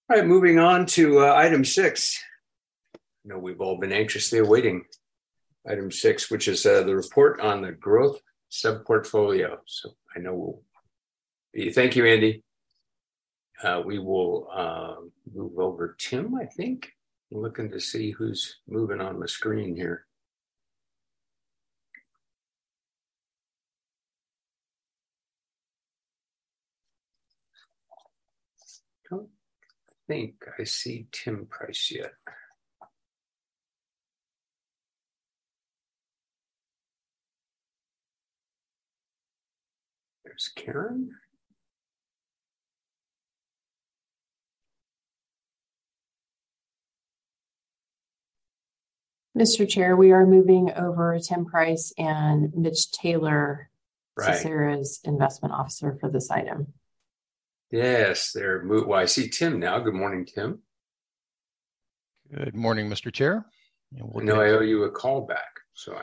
All right, moving on to item 6. I know we've all been anxiously awaiting item 6, which is the report on the growth sub-portfolio. So I know thank you, Andy. We will move over Tim, I think. I'm looking to see who's moving on the screen here. I don't think I see Tim Price yet. There's Karen. Mr. Chair, we are moving over Tim Price and Mitch Taylor, Right. Cicera's investment officer for this item. Yes, well, I see Tim now. Good morning, Tim. Good morning, Mr. Chair. I know I owe you a call back, so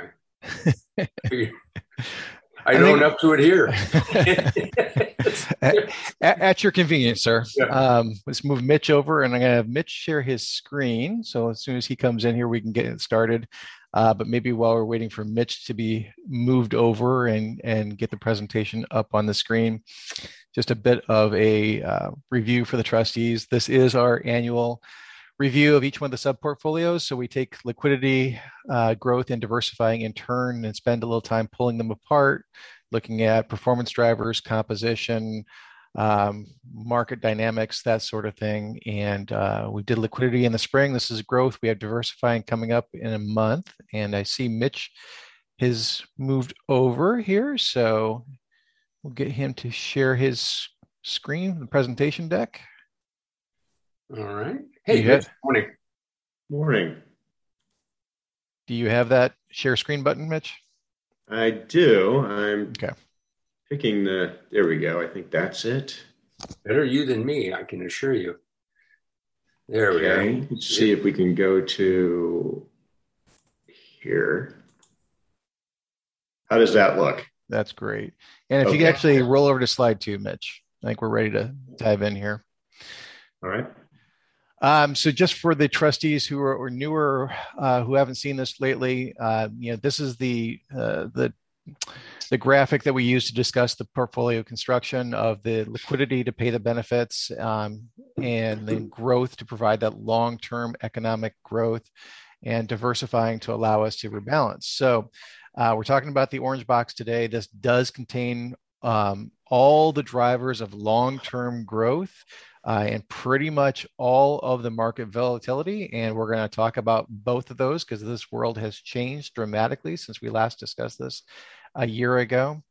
I own up to it here. at your convenience, sir. Yeah. Let's move Mitch over, and I'm going to have Mitch share his screen. So as soon as he comes in here, we can get it started. But maybe while we're waiting for Mitch to be moved over and get the presentation up on the screen, just a bit of a review for the trustees. This is our annual review of each one of the sub-portfolios. So we take liquidity, growth, and diversifying in turn and spend a little time pulling them apart, looking at performance drivers, composition, market dynamics, that sort of thing. And we did liquidity in the spring. This is growth. We have diversifying coming up in a month. And I see Mitch has moved over here. So we'll get him to share his screen, the presentation deck. All right. Hey, Mitch, morning. Morning. Do you have that share screen button, Mitch? I do. I'm picking there we go. I think that's it. Better you than me, I can assure you. There we go. Let's see if we can go to here. How does that look? That's great. And if you can actually roll over to slide 2, Mitch, I think we're ready to dive in here. All right. So just for the trustees who are newer, who haven't seen this lately, this is the graphic that we use to discuss the portfolio construction of the liquidity to pay the benefits, and then growth to provide that long-term economic growth, and diversifying to allow us to rebalance. So we're talking about the orange box today. This does contain all the drivers of long-term growth, and pretty much all of the market volatility. And we're going to talk about both of those because this world has changed dramatically since we last discussed this a year ago.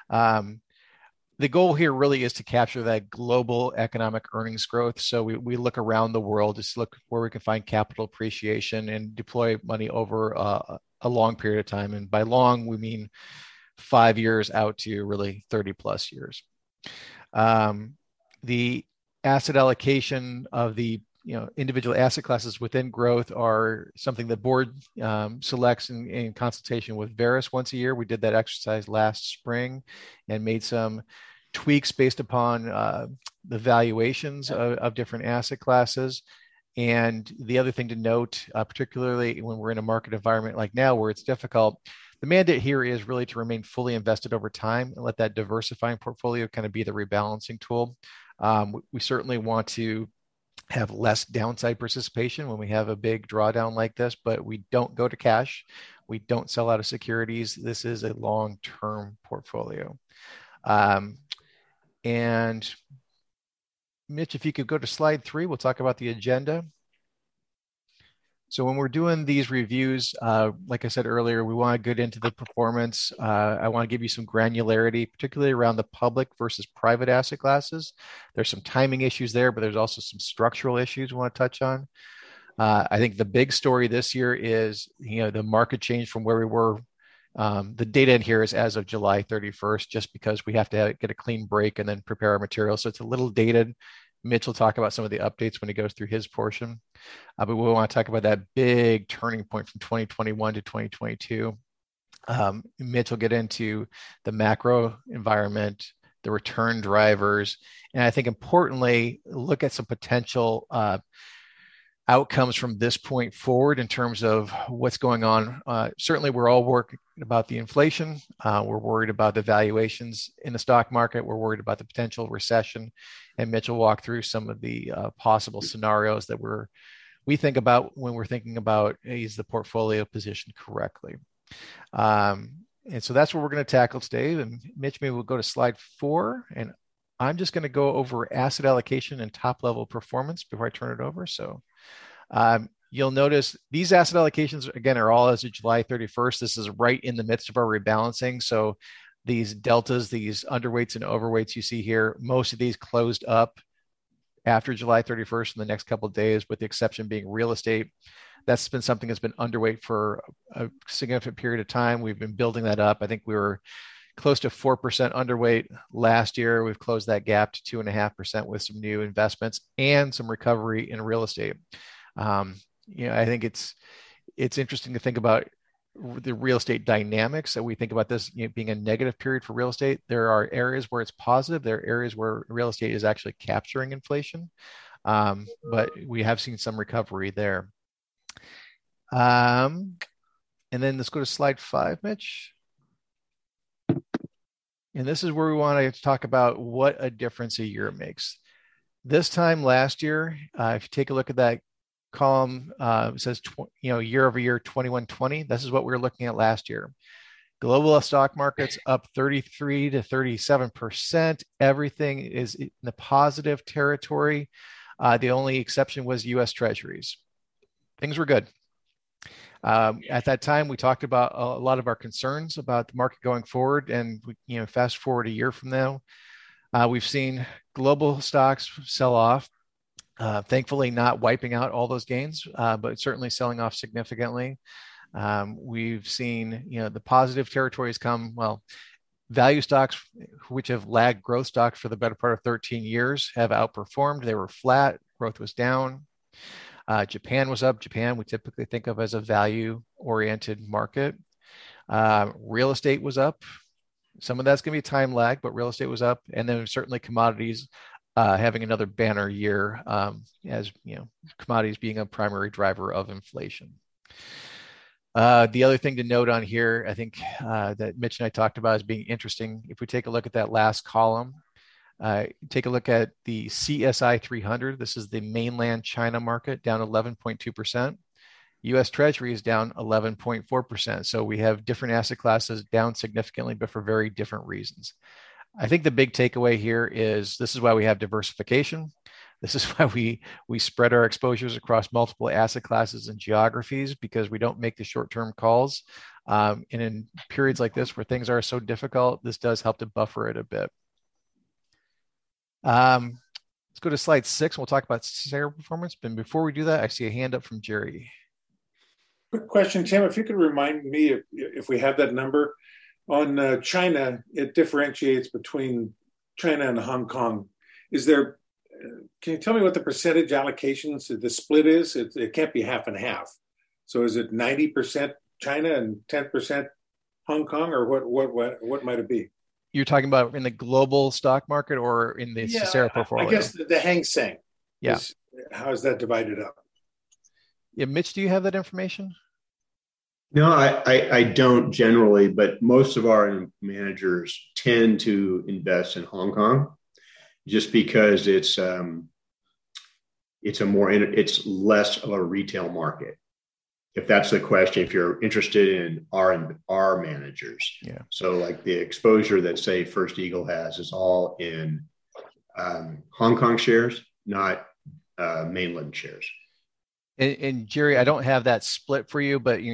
The goal here really is to capture that global economic earnings growth. So we look around the world, just look where we can find capital appreciation and deploy money over a long period of time. And by long, we mean 5 years out to really 30 plus years. The asset allocation of the individual asset classes within growth are something the board selects in consultation with Verus once a year. We did that exercise last spring and made some tweaks based upon the valuations of different asset classes. And the other thing to note, particularly when we're in a market environment like now where it's difficult, the mandate here is really to remain fully invested over time and let that diversifying portfolio kind of be the rebalancing tool. We certainly want to have less downside participation when we have a big drawdown like this, but we don't go to cash. We don't sell out of securities. This is a long-term portfolio. And Mitch, if you could go to slide 3, we'll talk about the agenda. So when we're doing these reviews, like I said earlier, we want to get into the performance. I want to give you some granularity, particularly around the public versus private asset classes. There's some timing issues there, but there's also some structural issues we want to touch on. I think the big story this year is, the market change from where we were. The data in here is as of July 31st, just because we have to get a clean break and then prepare our material. So it's a little dated. Mitch will talk about some of the updates when he goes through his portion. But we want to talk about that big turning point from 2021 to 2022. Mitch will get into the macro environment, the return drivers, and I think importantly, look at some potential outcomes from this point forward in terms of what's going on. Certainly, we're all worried about the inflation. We're worried about the valuations in the stock market. We're worried about the potential recession. And Mitch will walk through some of the possible scenarios that we think about when we're thinking about, is the portfolio positioned correctly? And so that's what we're going to tackle today. And Mitch, maybe we'll go to slide 4. And I'm just going to go over asset allocation and top level performance before I turn it over. So you'll notice these asset allocations, again, are all as of July 31st. This is right in the midst of our rebalancing. So these deltas, these underweights and overweights you see here, most of these closed up after July 31st in the next couple of days, with the exception being real estate. That's been something that's been underweight for a significant period of time. We've been building that up. I think we were close to 4% underweight last year. We've closed that gap to 2.5% with some new investments and some recovery in real estate. I think it's interesting to think about the real estate dynamics. So we think about this being a negative period for real estate. There are areas where it's positive. There are areas where real estate is actually capturing inflation, but we have seen some recovery there. And then let's go to slide 5, Mitch. And this is where we want to talk about what a difference a year makes. This time last year, if you take a look at that column, it says year over year 2120. This is what we were looking at last year. Global stock markets up 33 to 37%. Everything is in the positive territory. The only exception was U.S. Treasuries. Things were good. At that time, we talked about a lot of our concerns about the market going forward, and fast forward a year from now, we've seen global stocks sell off. Thankfully, not wiping out all those gains, but certainly selling off significantly. We've seen the positive territories come. Well, value stocks, which have lagged growth stocks for the better part of 13 years, have outperformed. They were flat. Growth was down. Japan was up. Japan, we typically think of as a value-oriented market. Real estate was up. Some of that's going to be time lag, but real estate was up. And then certainly commodities having another banner year, as commodities being a primary driver of inflation. The other thing to note on here, I think that Mitch and I talked about as being interesting, if we take a look at that last column, take a look at the CSI 300. This is the mainland China market, down 11.2%. U.S. Treasury is down 11.4%. So we have different asset classes down significantly, but for very different reasons. I think the big takeaway here is this is why we have diversification. This is why we spread our exposures across multiple asset classes and geographies, because we don't make the short-term calls. And in periods like this where things are so difficult, this does help to buffer it a bit. Let's go to slide 6. We'll talk about share performance. But before we do that, I see a hand up from Jerry. Quick question, Tim, if you could remind me if we have that number on China, it differentiates between China and Hong Kong. Can you tell me what the percentage allocations, the split is? It can't be half and half. So is it 90% China and 10% Hong Kong, or what might it be? You're talking about in the global stock market or in the Sisera portfolio? I guess the Hang Seng. Yeah. How is that divided up? Yeah, Mitch, do you have that information? No, I don't generally, but most of our managers tend to invest in Hong Kong just because it's less of a retail market. If that's the question, if you're interested in our managers. Yeah. So like the exposure that say First Eagle has is all in Hong Kong shares, not mainland shares. And Jerry, I don't have that split for you, but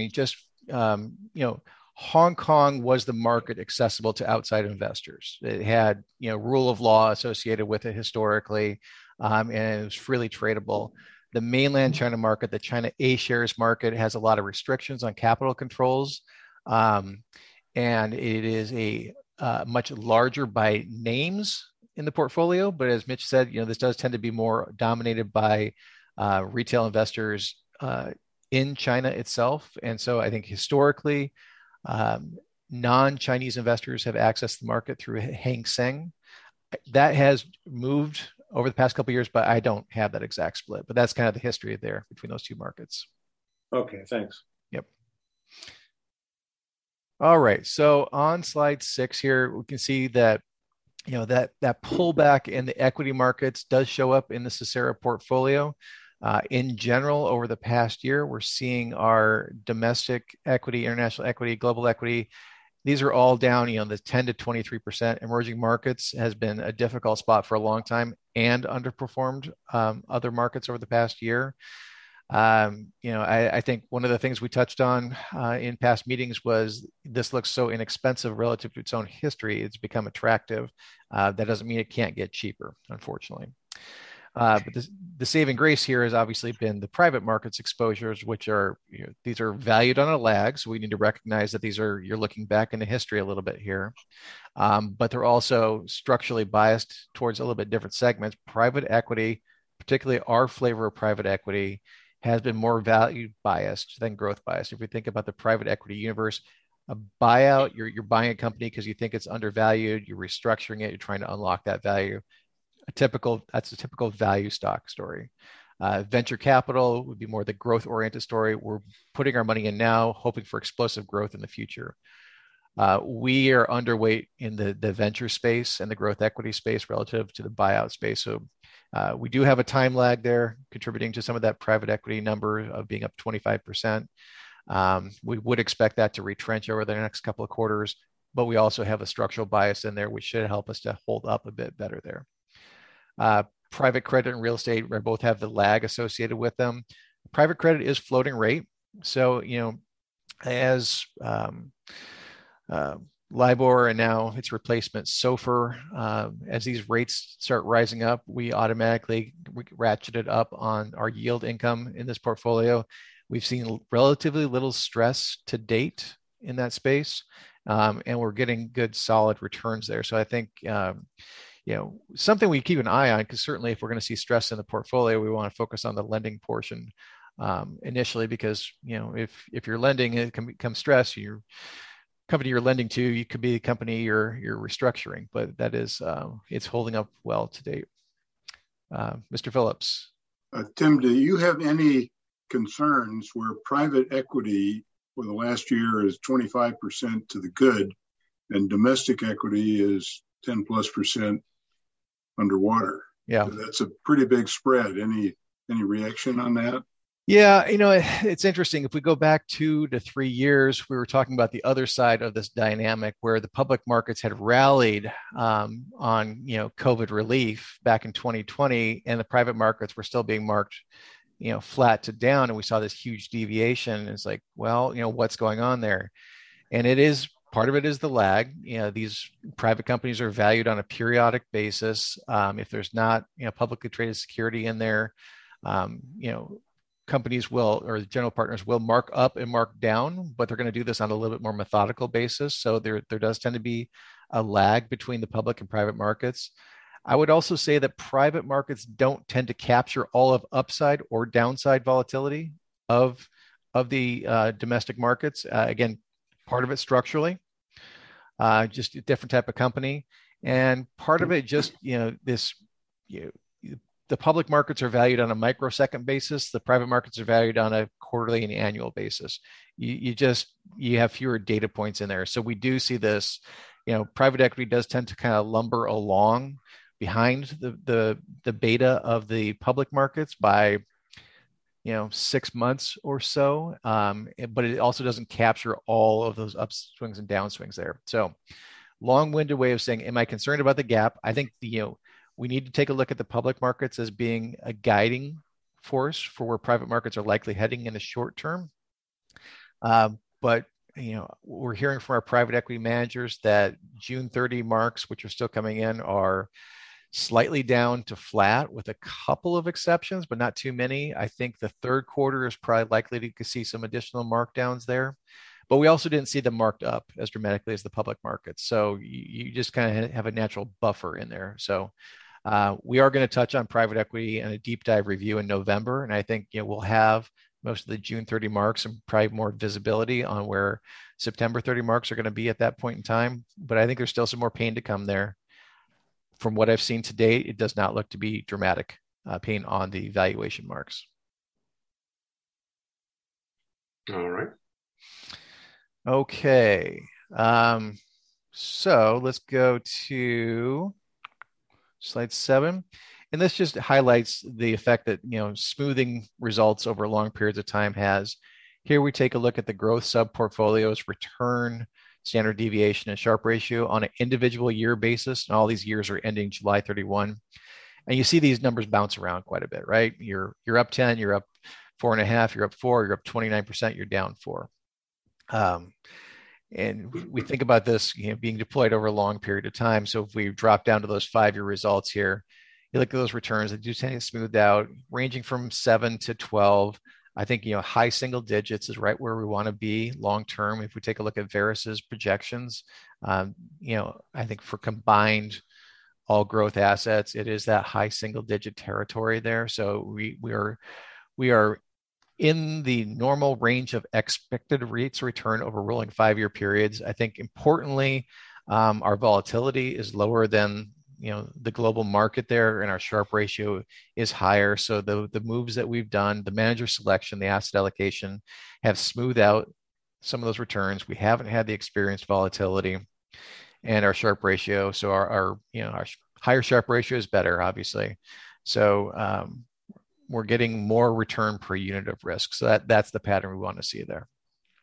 Hong Kong was the market accessible to outside investors. It had rule of law associated with it historically, and it was freely tradable. The mainland China market, the China A shares market, has a lot of restrictions on capital controls, and it is a much larger by names in the portfolio. But as Mitch said, this does tend to be more dominated by retail investors in China itself. And so I think historically, non-Chinese investors have accessed the market through Hang Seng. That has moved over the past couple of years, but I don't have that exact split. But that's kind of the history there between those two markets. Okay, thanks. Yep. All right. So on slide 6 here, we can see that that pullback in the equity markets does show up in the Sisera portfolio. In general, over the past year, we're seeing our domestic equity, international equity, global equity. These are all down, the 10 to 23%. Emerging markets has been a difficult spot for a long time and underperformed other markets over the past year. I think one of the things we touched on in past meetings was this looks so inexpensive relative to its own history. It's become attractive. That doesn't mean it can't get cheaper, unfortunately. But the saving grace here has obviously been the private markets exposures, which are, these are valued on a lag. So we need to recognize that you're looking back into history a little bit here. But they're also structurally biased towards a little bit different segments. Private equity, particularly our flavor of private equity, has been more value biased than growth biased. If we think about the private equity universe, a buyout, you're buying a company because you think it's undervalued, you're restructuring it, you're trying to unlock that value. That's a typical value stock story. Venture capital would be more the growth oriented story. We're putting our money in now, hoping for explosive growth in the future. We are underweight in the venture space and the growth equity space relative to the buyout space. So we do have a time lag there, contributing to some of that private equity number of being up 25%. We would expect that to retrench over the next couple of quarters, but we also have a structural bias in there, which should help us to hold up a bit better there. Private credit and real estate both have the lag associated with them. Private credit is floating rate. So, as LIBOR and now its replacement SOFR, as these rates start rising up, we automatically ratcheted up on our yield income in this portfolio. We've seen relatively little stress to date in that space, and we're getting good solid returns there. So I think something we keep an eye on, because certainly if we're going to see stress in the portfolio, we want to focus on the lending portion initially, because if you're lending, it can become stress. Your company you're lending to, you could be the company you're restructuring, but that is it's holding up well to date. Mr. Phillips. Tim, do you have any concerns where private equity for the last year is 25% to the good and domestic equity is 10+% underwater? Yeah, that's a pretty big spread. Any reaction on that? Yeah, it's interesting. If we go back 2 to 3 years, we were talking about the other side of this dynamic where the public markets had rallied on COVID relief back in 2020, and the private markets were still being marked flat to down, and we saw this huge deviation. It's like, well, what's going on there? And part of it is the lag. These private companies are valued on a periodic basis. If there's not publicly traded security in there, companies or the general partners will mark up and mark down, but they're going to do this on a little bit more methodical basis. So there does tend to be a lag between the public and private markets. I would also say that private markets don't tend to capture all of upside or downside volatility of the domestic markets. Again, part of it structurally, just a different type of company, and part of it just the public markets are valued on a microsecond basis. The private markets are valued on a quarterly and annual basis. You have fewer data points in there. So we do see this. Private equity does tend to kind of lumber along behind the beta of the public markets by 6 months or so, but it also doesn't capture all of those upswings and downswings there. So long-winded way of saying, am I concerned about the gap? I think we need to take a look at the public markets as being a guiding force for where private markets are likely heading in the short term. But we're hearing from our private equity managers that June 30 marks, which are still coming in, are slightly down to flat with a couple of exceptions, but not too many. I think the third quarter is probably likely to see some additional markdowns there. But we also didn't see them marked up as dramatically as the public markets. So you just kind of have a natural buffer in there. So we are going to touch on private equity in a deep dive review in November. And I think we'll have most of the June 30 marks and probably more visibility on where September 30 marks are going to be at that point in time. But I think there's still some more pain to come there. from what I've seen to date, it does not look to be dramatic pain on the valuation marks. All right. Okay. So let's go to slide 7. And this just highlights the effect that, smoothing results over long periods of time has. Here we take a look at the growth sub-portfolio's return, standard deviation, and Sharpe ratio on an individual year basis. And all these years are ending July 31. And you see these numbers bounce around quite a bit, right? You're up 10, you're up 4.5, you're up 4, you're up 29%, you're down 4. And we think about this, being deployed over a long period of time. So if we drop down to those 5-year results here, you look at those returns, they do tend to smooth out, ranging from 7 to 12. I think, high single digits is right where we want to be long term. If we take a look at Veris's projections, I think for combined all growth assets, it is that high single digit territory there. So we are in the normal range of expected rates of return over rolling 5-year periods. I think importantly, our volatility is lower than the global market there, and our Sharpe ratio is higher. So the moves that we've done, the manager selection, the asset allocation, have smoothed out some of those returns. We haven't had the experienced volatility, and our Sharpe ratio. So our higher Sharpe ratio is better, obviously. So we're getting more return per unit of risk. So that's the pattern we want to see there.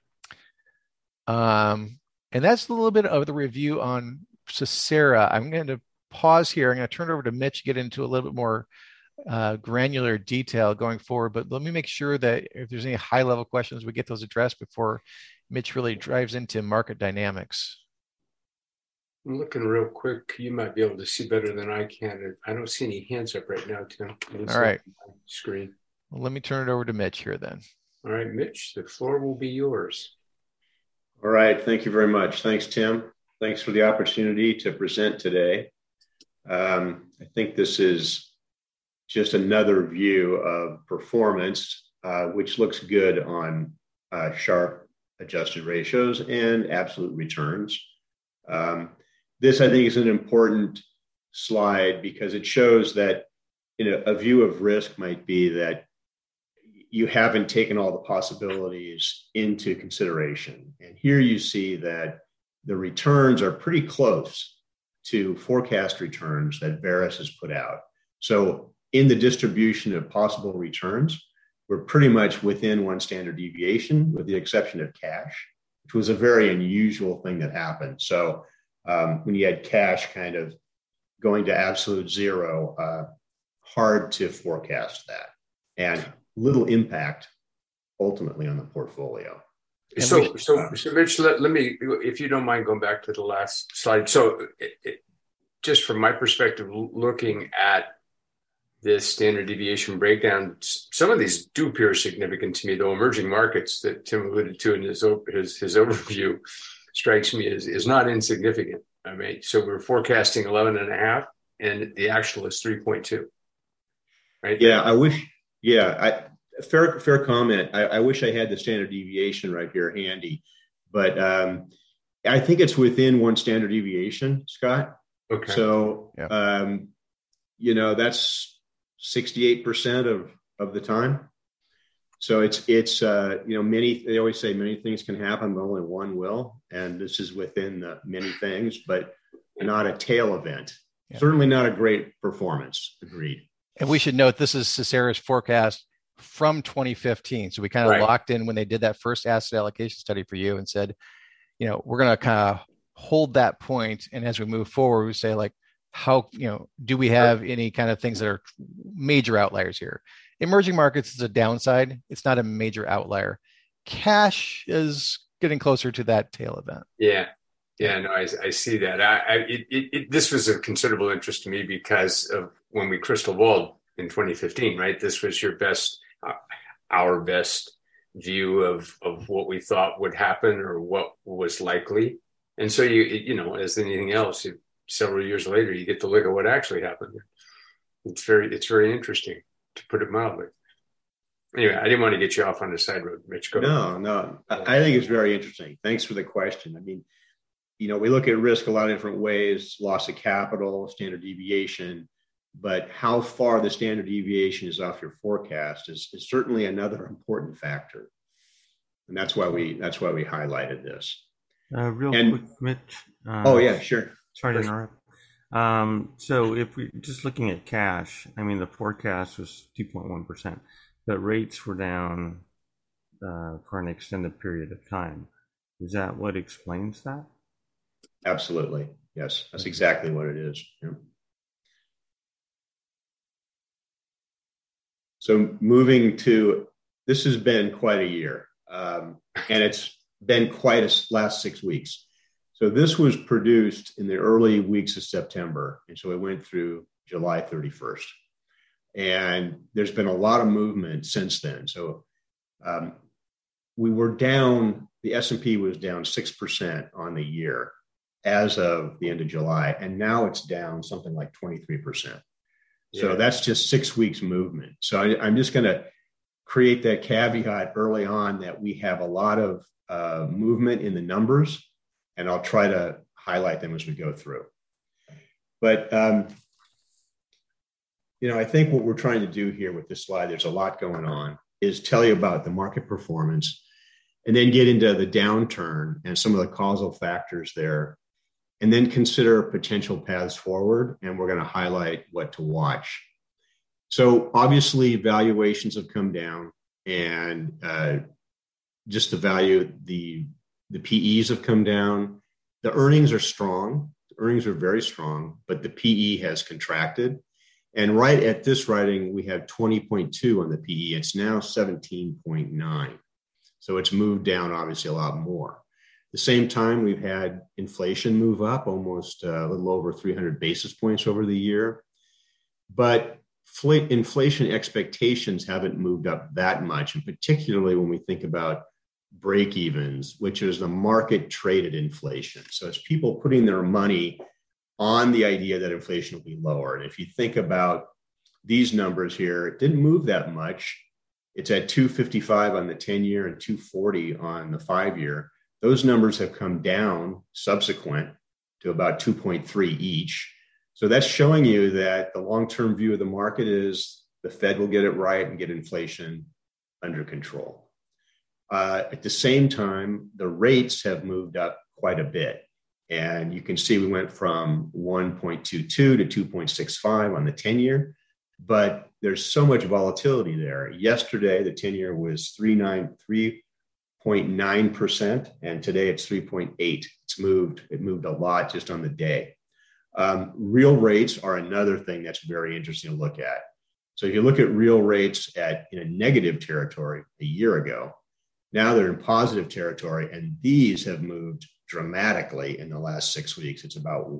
And that's a little bit of the review on Sisera. I'm going to pause here. I'm going to turn it over to Mitch to get into a little bit more granular detail going forward. But let me make sure that if there's any high-level questions, we get those addressed before Mitch really drives into market dynamics. I'm looking real quick. You might be able to see better than I can. I don't see any hands up right now, Tim. All right. Screen. Well, let me turn it over to Mitch here then. All right, Mitch, the floor will be yours. All right. Thank you very much. Thanks, Tim. Thanks for the opportunity to present today. I think this is just another view of performance, which looks good on Sharpe adjusted ratios and absolute returns. This, I think, is an important slide because it shows that a view of risk might be that you haven't taken all the possibilities into consideration. And here you see that the returns are pretty close to forecast returns that Veris has put out. So in the distribution of possible returns, we're pretty much within one standard deviation, with the exception of cash, which was a very unusual thing that happened. So when you had cash kind of going to absolute zero, hard to forecast that, and little impact ultimately on the portfolio. So Mitch, let me, if you don't mind going back to the last slide. So just from my perspective, looking at this standard deviation breakdown, some of these do appear significant to me, though. Emerging markets that Tim alluded to in his overview strikes me as not insignificant. I mean, so we're forecasting 11.5 and the actual is 3.2, right? Yeah, fair comment. I wish I had the standard deviation right here handy, but I think it's within one standard deviation, Scott. Okay. So, that's 68% of the time. So it's they always say many things can happen, but only one will. And this is within the many things, but not a tail event. Yeah. Certainly not a great performance. Agreed. And we should note this is Sisera's forecast from 2015. So we kind of locked in when they did that first asset allocation study for you and said, we're going to kind of hold that point. And as we move forward, we say how, do we have any kind of things that are major outliers here? Emerging markets is a downside. It's not a major outlier. Cash is getting closer to that tail event. Yeah. No, I see that. This was of considerable interest to me because of when we crystal balled in 2015, right? This was our best view of what we thought would happen or what was likely. And so as anything else, several years later, you get to look at what actually happened. It's very interesting, to put it mildly. Anyway, I didn't want to get you off on the side road, Mitch. Go. No. I think it's very interesting. Thanks for the question. I mean, we look at risk a lot of different ways: loss of capital, standard deviation. But how far the standard deviation is off your forecast is certainly another important factor, and that's why we highlighted this. Quick, Mitch. Oh yeah, sure. Sorry to interrupt. So if we're just looking at cash, I mean, the forecast was 2.1%, but rates were down for an extended period of time. Is that what explains that? Absolutely. Yes, that's exactly what it is. Yeah. So moving to, this has been quite a year, and it's been quite a last 6 weeks. So this was produced in the early weeks of September, and so it went through July 31st. And there's been a lot of movement since then. So we were down, the S&P was down 6% on the year as of the end of July, and now it's down something like 23%. So that's just 6 weeks movement. So I'm just going to create that caveat early on that we have a lot of movement in the numbers, and I'll try to highlight them as we go through. But, I think what we're trying to do here with this slide, there's a lot going on, is tell you about the market performance and then get into the downturn and some of the causal factors there, and then consider potential paths forward, and we're going to highlight what to watch. So obviously valuations have come down, and just the value, the PEs have come down. The earnings are strong. The earnings are very strong, but the PE has contracted. And right at this writing, we have 20.2 on the PE. It's now 17.9. So it's moved down obviously a lot more. At the same time, we've had inflation move up almost a little over 300 basis points over the year. But inflation expectations haven't moved up that much, and particularly when we think about break-evens, which is the market traded inflation. So it's people putting their money on the idea that inflation will be lower. And if you think about these numbers here, it didn't move that much. It's at 255 on the 10-year and 240 on the 5-year. Those numbers have come down subsequent to about 2.3 each. So that's showing you that the long-term view of the market is the Fed will get it right and get inflation under control. At the same time, the rates have moved up quite a bit. And you can see we went from 1.22 to 2.65 on the 10-year, but there's so much volatility there. Yesterday, the 10-year was 3.9%, and today it's 3.8. It moved a lot just on the day. Real rates are another thing that's very interesting to look at. So if you look at real rates in a negative territory a year ago, now they're in positive territory, and these have moved dramatically in the last 6 weeks. It's about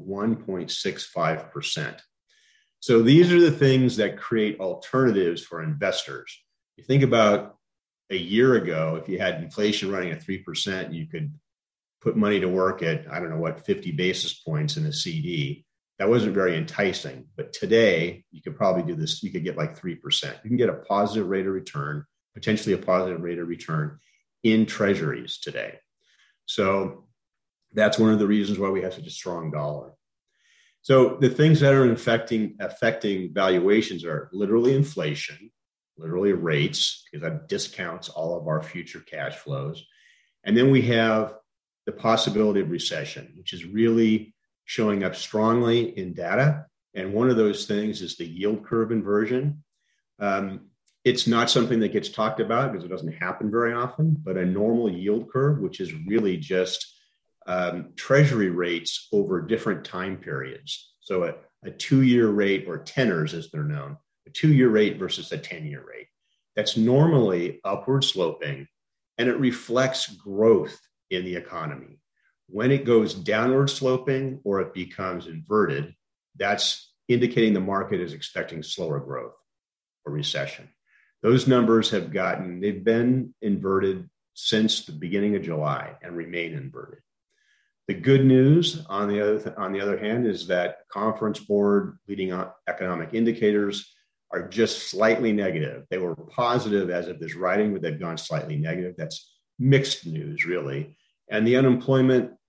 1.65%. So these are the things that create alternatives for investors. You think about a year ago, if you had inflation running at 3%, you could put money to work at, 50 basis points in a CD. That wasn't very enticing. But today, you could probably do this. You could get like 3%. You can get a positive rate of return, potentially a positive rate of return in treasuries today. So that's one of the reasons why we have such a strong dollar. So the things that are affecting valuations are literally inflation, literally rates, because that discounts all of our future cash flows. And then we have the possibility of recession, which is really showing up strongly in data. And one of those things is the yield curve inversion. It's not something that gets talked about because it doesn't happen very often, but a normal yield curve, which is really just treasury rates over different time periods. So a 2-year rate, or tenors as they're known, a 2-year rate versus a 10-year rate. That's normally upward sloping, and it reflects growth in the economy. When it goes downward sloping or it becomes inverted, that's indicating the market is expecting slower growth or recession. Those numbers they've been inverted since the beginning of July and remain inverted. The good news, on the other hand, is that Conference Board leading economic indicators are just slightly negative. They were positive as of this writing, but they've gone slightly negative. That's mixed news, really. And the unemployment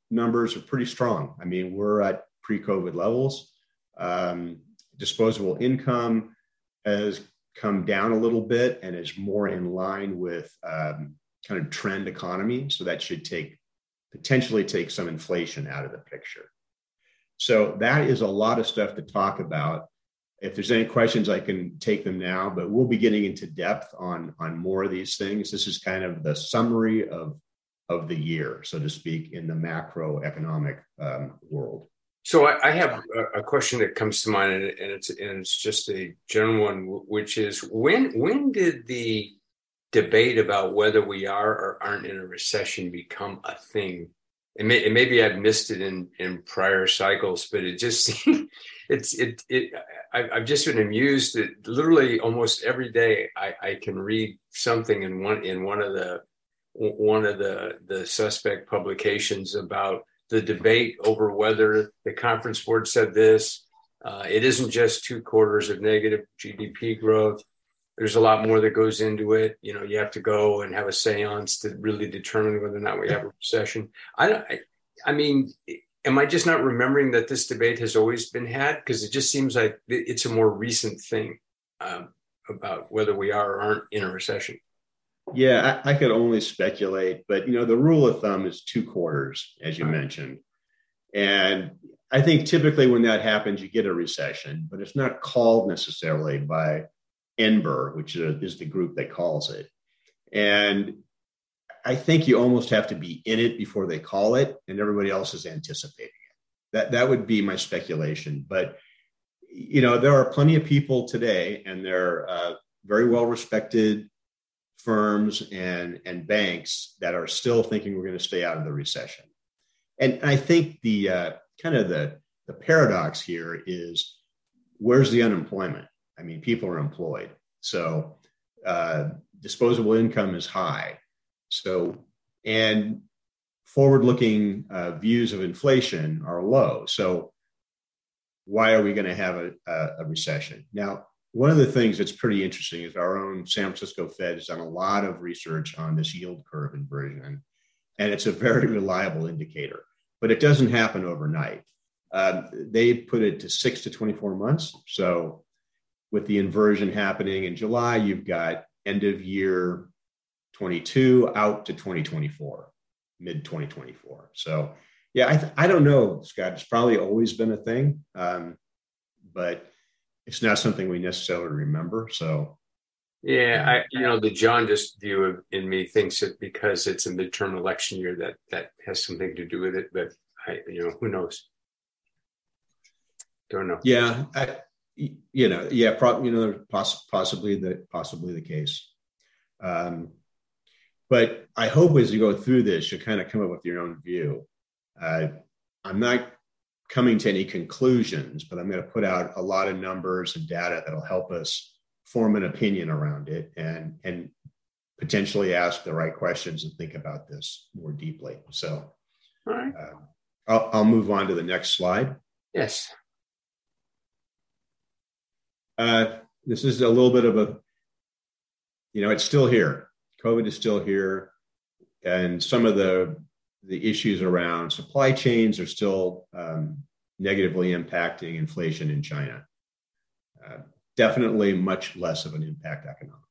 numbers are pretty strong. I mean, we're at pre-COVID levels. Disposable income has come down a little bit and is more in line with kind of trend economy. So that should potentially take some inflation out of the picture. So that is a lot of stuff to talk about. If there's any questions, I can take them now, but we'll be getting into depth on more of these things. This is kind of the summary of the year, so to speak, in the macroeconomic world. So I have a question that comes to mind, and it's just a general one, which is when did the debate about whether we are or aren't in a recession become a thing? And maybe I've missed it in prior cycles, but it just I've just been amused that literally almost every day I can read something in one of the suspect publications about the debate over whether the conference board said this. It isn't just 2 quarters of negative GDP growth. There's a lot more that goes into it. You know, you have to go and have a seance to really determine whether or not we have a recession. I mean, am I just not remembering that this debate has always been had? Because it just seems like it's a more recent thing about whether we are or aren't in a recession. Yeah, I could only speculate, but the rule of thumb is 2 quarters, as you mentioned. And I think typically when that happens, you get a recession, but it's not called necessarily by NBER, which is the group that calls it. And I think you almost have to be in it before they call it, and everybody else is anticipating it. That would be my speculation. But, there are plenty of people today, and they're very well-respected firms and banks that are still thinking we're going to stay out of the recession. And I think the kind of the paradox here is, where's the unemployment? I mean, people are employed. So disposable income is high. So, and forward-looking views of inflation are low. So why are we going to have a recession? Now, one of the things that's pretty interesting is our own San Francisco Fed has done a lot of research on this yield curve inversion, and it's a very reliable indicator, but it doesn't happen overnight. They put it to 6 to 24 months. So with the inversion happening in July, you've got end of year 22 out to 2024, mid 2024. So yeah, I don't know, Scott. It's probably always been a thing, but it's not something we necessarily remember. So yeah, the jaundiced view in me thinks that because it's a midterm election year that has something to do with it. But who knows? Don't know. Yeah, possibly the case. But I hope as you go through this, you kind of come up with your own view. I'm not coming to any conclusions, but I'm going to put out a lot of numbers and data that'll help us form an opinion around it and potentially ask the right questions and think about this more deeply. So all right. I'll move on to the next slide. Yes. This is a little bit of it's still here. COVID is still here. And some of the issues around supply chains are still negatively impacting inflation in China. Definitely much less of an impact economically.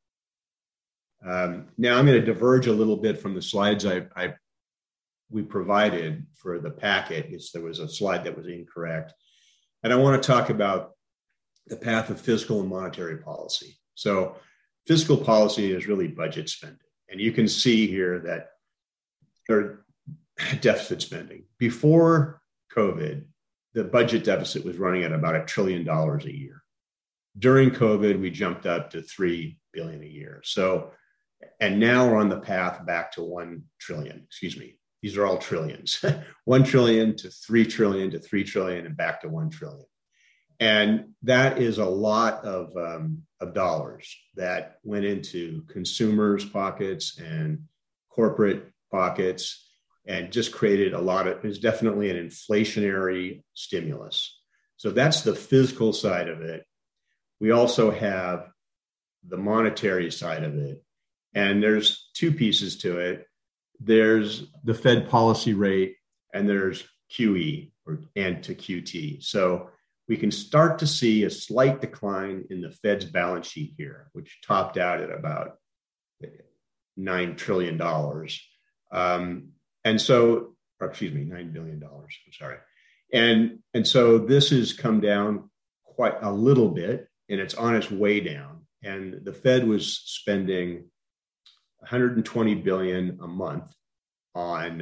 Now I'm going to diverge a little bit from the slides we provided for the packet. There was a slide that was incorrect. And I want to talk about the path of fiscal and monetary policy. So fiscal policy is really budget spending. And you can see here that there deficit spending. Before COVID, the budget deficit was running at about $1 trillion a year. During COVID, we jumped up to $3 billion a year. So, and now we're on the path back to 1 trillion. Excuse me. These are all trillions. 1 trillion to 3 trillion to 3 trillion and back to 1 trillion. And that is a lot of dollars that went into consumers' pockets and corporate pockets and just created it's definitely an inflationary stimulus. So that's the physical side of it. We also have the monetary side of it. And there's 2 pieces to it. There's the Fed policy rate, and there's QE and to QT. So we can start to see a slight decline in the Fed's balance sheet here, which topped out at about $9 trillion. And so, or excuse me, $9 billion. I'm sorry. And so this has come down quite a little bit, and it's on its way down. And the Fed was spending $120 billion a month on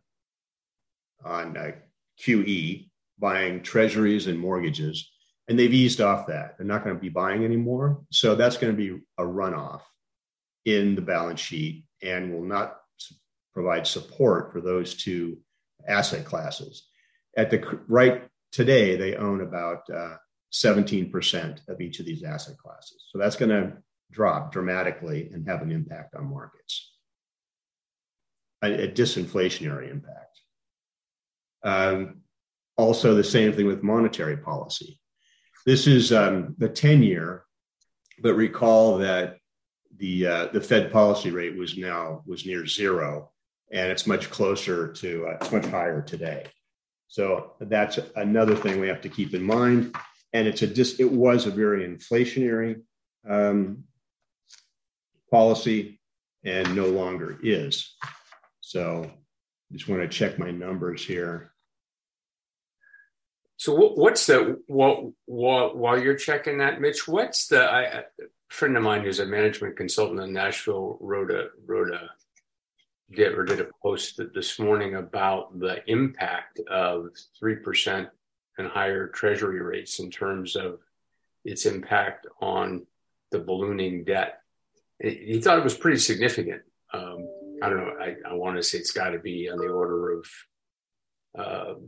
QE, buying treasuries and mortgages, and they've eased off that. They're not going to be buying anymore. So that's going to be a runoff in the balance sheet and will not provide support for those two asset classes. At the right today, they own about 17% of each of these asset classes. So that's going to drop dramatically and have an impact on markets, a disinflationary impact. Also, the same thing with monetary policy. This is the 10-year, but recall that the Fed policy rate was near zero, and it's much closer to it's much higher today. So that's another thing we have to keep in mind. And it was a very inflationary policy, and no longer is. So just want to check my numbers here. So what's while you're checking that, Mitch, what's a friend of mine who's a management consultant in Nashville did a post this morning about the impact of 3% and higher treasury rates in terms of its impact on the ballooning debt. He thought it was pretty significant. I don't know. I want to say it's got to be on the order of.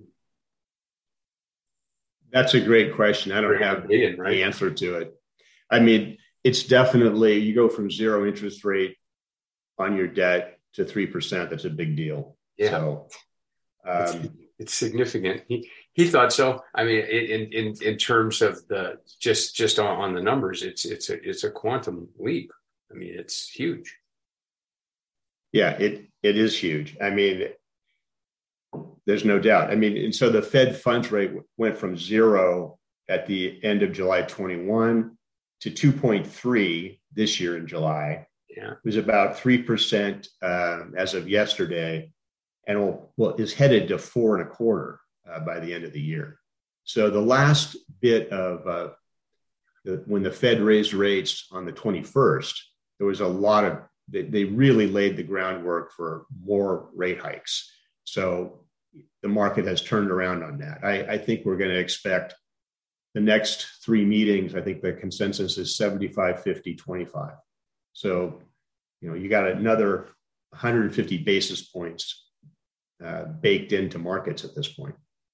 That's a great question. I don't have the answer to it. I mean, it's definitely, you go from zero interest rate on your debt to 3%. That's a big deal. Yeah. So, it's significant. He thought so. I mean, in terms of the just on the numbers, it's a quantum leap. I mean, it's huge. Yeah, it is huge. I mean, there's no doubt. I mean, and so the Fed funds rate went from zero at the end of July 21 to 2.3 this year in July. Yeah, it was about 3% as of yesterday, and is headed to 4.25 by the end of the year. So the last bit of when the Fed raised rates on the 21st, there was a lot of they really laid the groundwork for more rate hikes. So the market has turned around on that. I think we're going to expect the next three meetings. I think the consensus is 75, 50, 25. So, you got another 150 basis points baked into markets at this point.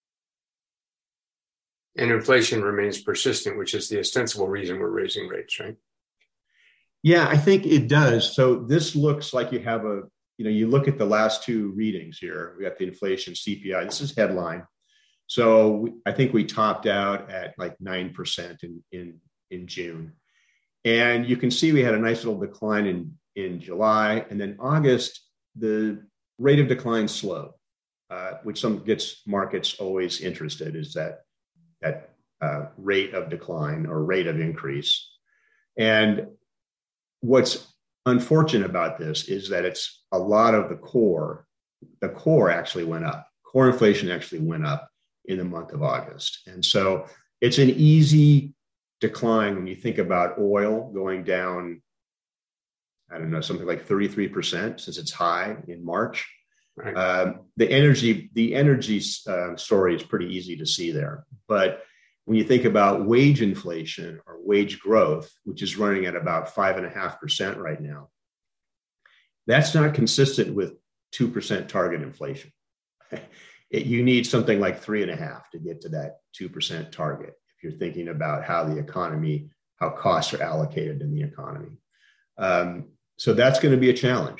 And inflation remains persistent, which is the ostensible reason we're raising rates, right? Yeah, I think it does. So this looks like you have you look at the last two readings here. We got the inflation CPI. This is headline. So I think we topped out at like 9% in June. And you can see we had a nice little decline in July. And then August, the rate of decline slowed, which gets markets always interested, is that rate of decline or rate of increase. And what's unfortunate about this is that it's a lot of the core actually went up. Core inflation actually went up in the month of August. And so it's an easy decline when you think about oil going down, I don't know, something like 33% since it's high in March. Right. The energy story is pretty easy to see there. But when you think about wage inflation or wage growth, which is running at about 5.5% right now, that's not consistent with 2% target inflation. You need something like 3.5 to get to that 2% target if you're thinking about how costs are allocated in the economy. So that's going to be a challenge.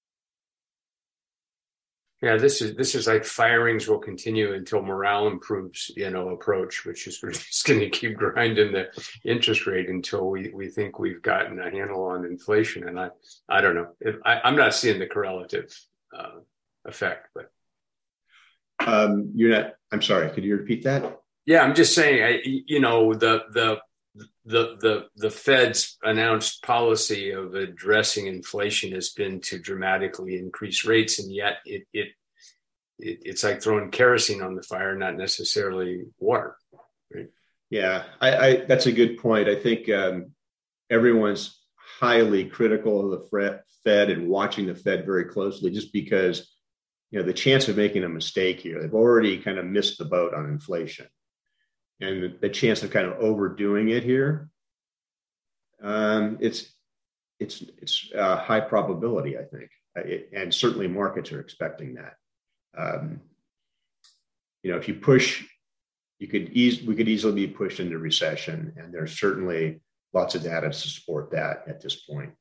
Yeah, this is like firings will continue until morale improves, approach, which is we're just going to keep grinding the interest rate until we think we've gotten a handle on inflation. And I don't know. I'm not seeing the correlative effect, but You're not. I'm sorry. Could you repeat that? Yeah, I'm just saying. The Fed's announced policy of addressing inflation has been to dramatically increase rates, and yet it's like throwing kerosene on the fire, not necessarily water. Right? Yeah, I that's a good point. I think everyone's highly critical of the Fed and watching the Fed very closely, just because the chance of making a mistake here, they've already kind of missed the boat on inflation, and the chance of kind of overdoing it here, it's high probability, I think, and certainly markets are expecting that. If you push, we could easily be pushed into recession, and there's certainly lots of data to support that at this point.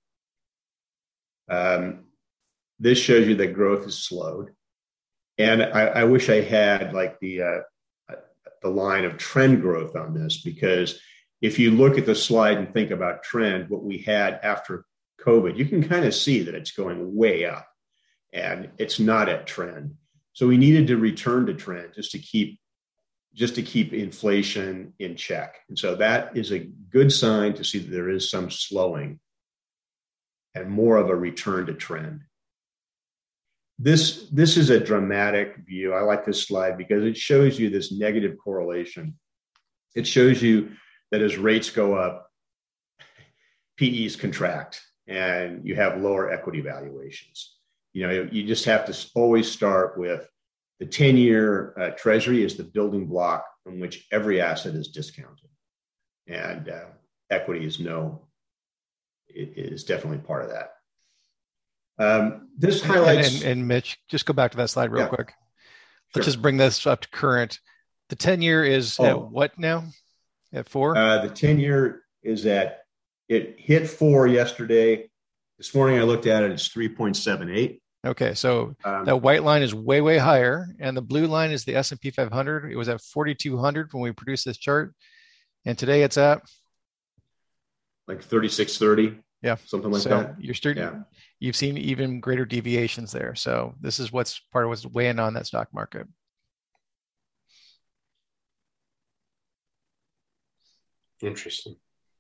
This shows you that growth has slowed, and I wish I had like the line of trend growth on this, because if you look at the slide and think about trend, what we had after COVID, you can kind of see that it's going way up, and it's not at trend. So we needed to return to trend just to keep inflation in check. And so that is a good sign to see that there is some slowing and more of a return to trend. This is a dramatic view. I like this slide because it shows you this negative correlation. It shows you that as rates go up, PEs contract and you have lower equity valuations. You just have to always start with the 10-year treasury is the building block on which every asset is discounted. And equity is definitely part of that. This highlights... And Mitch, just go back to that slide real quick. Let's Sure. just bring this up to current. The 10-year is at what now? At 4? The 10-year is it hit 4 yesterday. This morning I looked at it, it's 3.78. Okay, so that white line is way, way higher, and the blue line is the S&P 500. It was at 4,200 when we produced this chart, and today it's at like 3630. Yeah, something like so that. You've seen even greater deviations there. So this is what's part of what's weighing on that stock market. Interesting.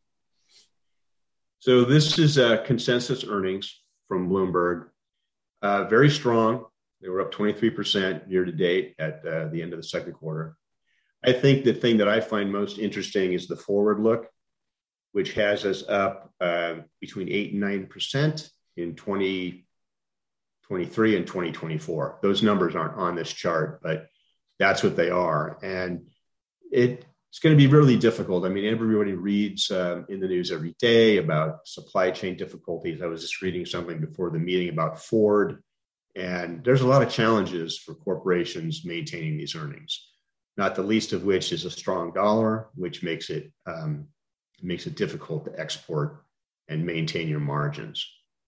So this is consensus earnings from Bloomberg. Very strong. They were up 23% year to date at the end of the second quarter. I think the thing that I find most interesting is the forward look, which has us up between 8 and 9% in 2023 and 2024. Those numbers aren't on this chart, but that's what they are. And it's going to be really difficult. I mean, everybody reads in the news every day about supply chain difficulties. I was just reading something before the meeting about Ford, and there's a lot of challenges for corporations maintaining these earnings, not the least of which is a strong dollar, which makes it difficult to export and maintain your margins.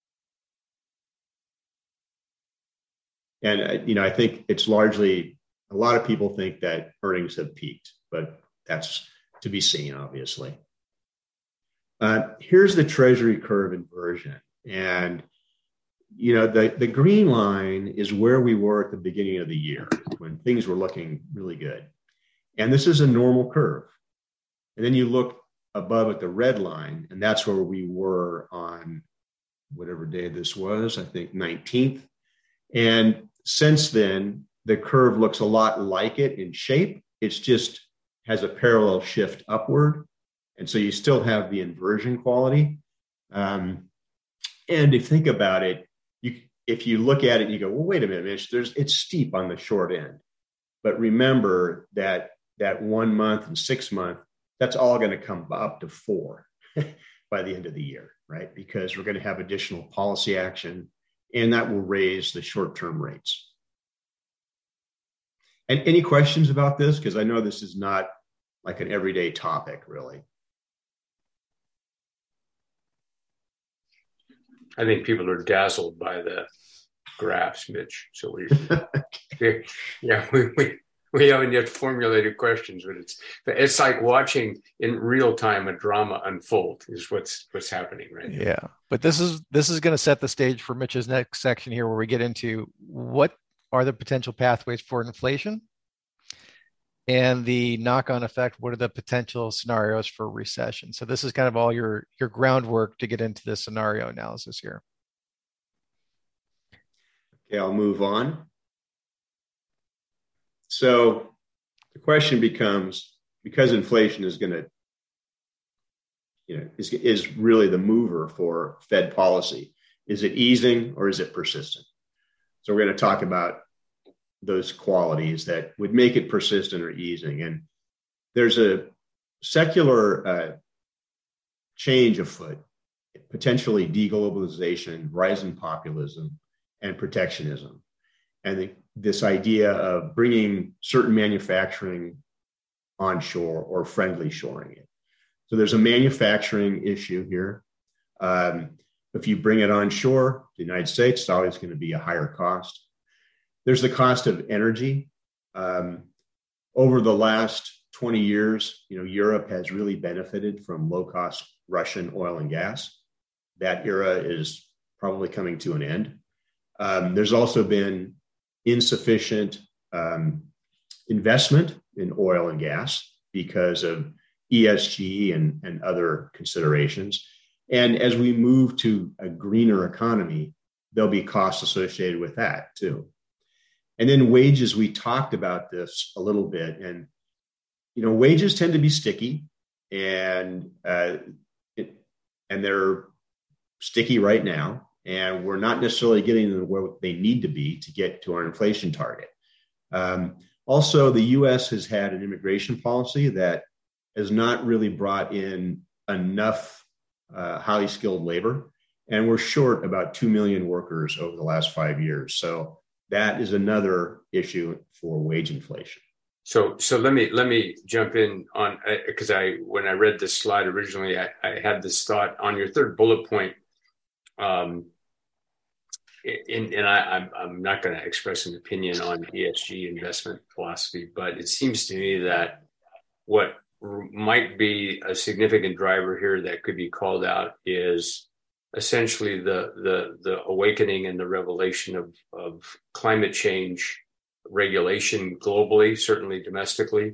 And I think it's largely, a lot of people think that earnings have peaked, but that's to be seen, obviously. Here's the Treasury curve inversion. And, the green line is where we were at the beginning of the year when things were looking really good. And this is a normal curve. And then you look above at the red line, and that's where we were on whatever day this was, I think 19th. And since then, the curve looks a lot like it in shape. It's just has a parallel shift upward. And so you still have the inversion quality. And if you think about it, if you look at it and you go, well, wait a minute, Mitch, it's steep on the short end. But remember that 1 month and 6 month, that's all going to come up to 4 by the end of the year, right? Because we're going to have additional policy action, and that will raise the short-term rates. And any questions about this? Because I know this is not like an everyday topic, really. I think people are dazzled by the graphs, Mitch. So we haven't yet formulated questions, but it's like watching in real time a drama unfold is what's happening right now. Yeah, but this is going to set the stage for Mitch's next section here, where we get into what are the potential pathways for inflation? And the knock-on effect, what are the potential scenarios for recession? So this is kind of all your groundwork to get into this scenario analysis here. Okay, I'll move on. So the question becomes, because inflation is going to, is really the mover for Fed policy, is it easing or is it persistent? So we're going to talk about those qualities that would make it persistent or easing. And there's a secular change afoot, potentially deglobalization, rising populism, and protectionism. And this idea of bringing certain manufacturing onshore or friendly shoring it. So there's a manufacturing issue here. If you bring it onshore, the United States, it's always going to be a higher cost. There's the cost of energy. Over the last 20 years, Europe has really benefited from low-cost Russian oil and gas. That era is probably coming to an end. There's also been insufficient investment in oil and gas because of ESG and other considerations. And as we move to a greener economy, there'll be costs associated with that too. And then wages, we talked about this a little bit, and wages tend to be sticky, and they're sticky right now, and we're not necessarily getting them where they need to be to get to our inflation target. Also, the U.S. has had an immigration policy that has not really brought in enough highly skilled labor, and we're short about 2 million workers over the last 5 years. So that is another issue for wage inflation. So let me jump in on, because when I read this slide originally, I had this thought on your third bullet point. I'm not going to express an opinion on ESG investment philosophy, but it seems to me that what might be a significant driver here that could be called out is essentially the awakening and the revelation of climate change regulation globally, certainly domestically.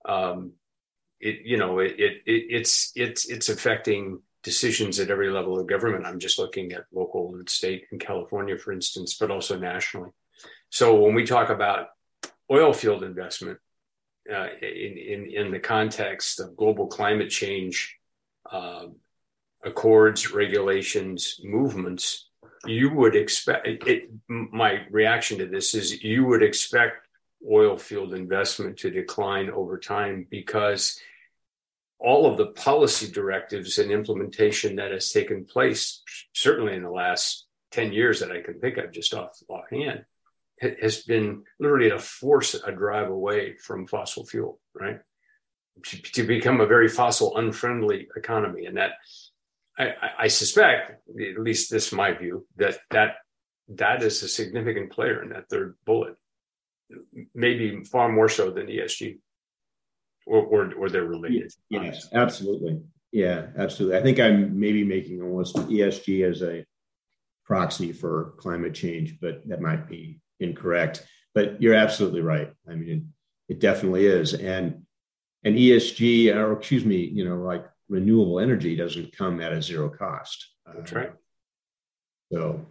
It's affecting decisions at every level of government. I'm just looking at local and state in California, for instance, but also nationally. So when we talk about oil field investment in the context of global climate change, accords, regulations, movements, you would expect my reaction to this is you would expect oil field investment to decline over time, because all of the policy directives and implementation that has taken place, certainly in the last 10 years that I can think of just offhand, has been literally to force a drive away from fossil fuel, right? To become a very fossil unfriendly economy. And that I suspect, at least this is my view, that is a significant player in that third bullet, maybe far more so than ESG, or they're related. Yes, absolutely. Yeah, absolutely. I think I'm maybe making almost ESG as a proxy for climate change, but that might be incorrect. But you're absolutely right. I mean, it definitely is. And ESG, or excuse me, like renewable energy doesn't come at a zero cost. That's right. So,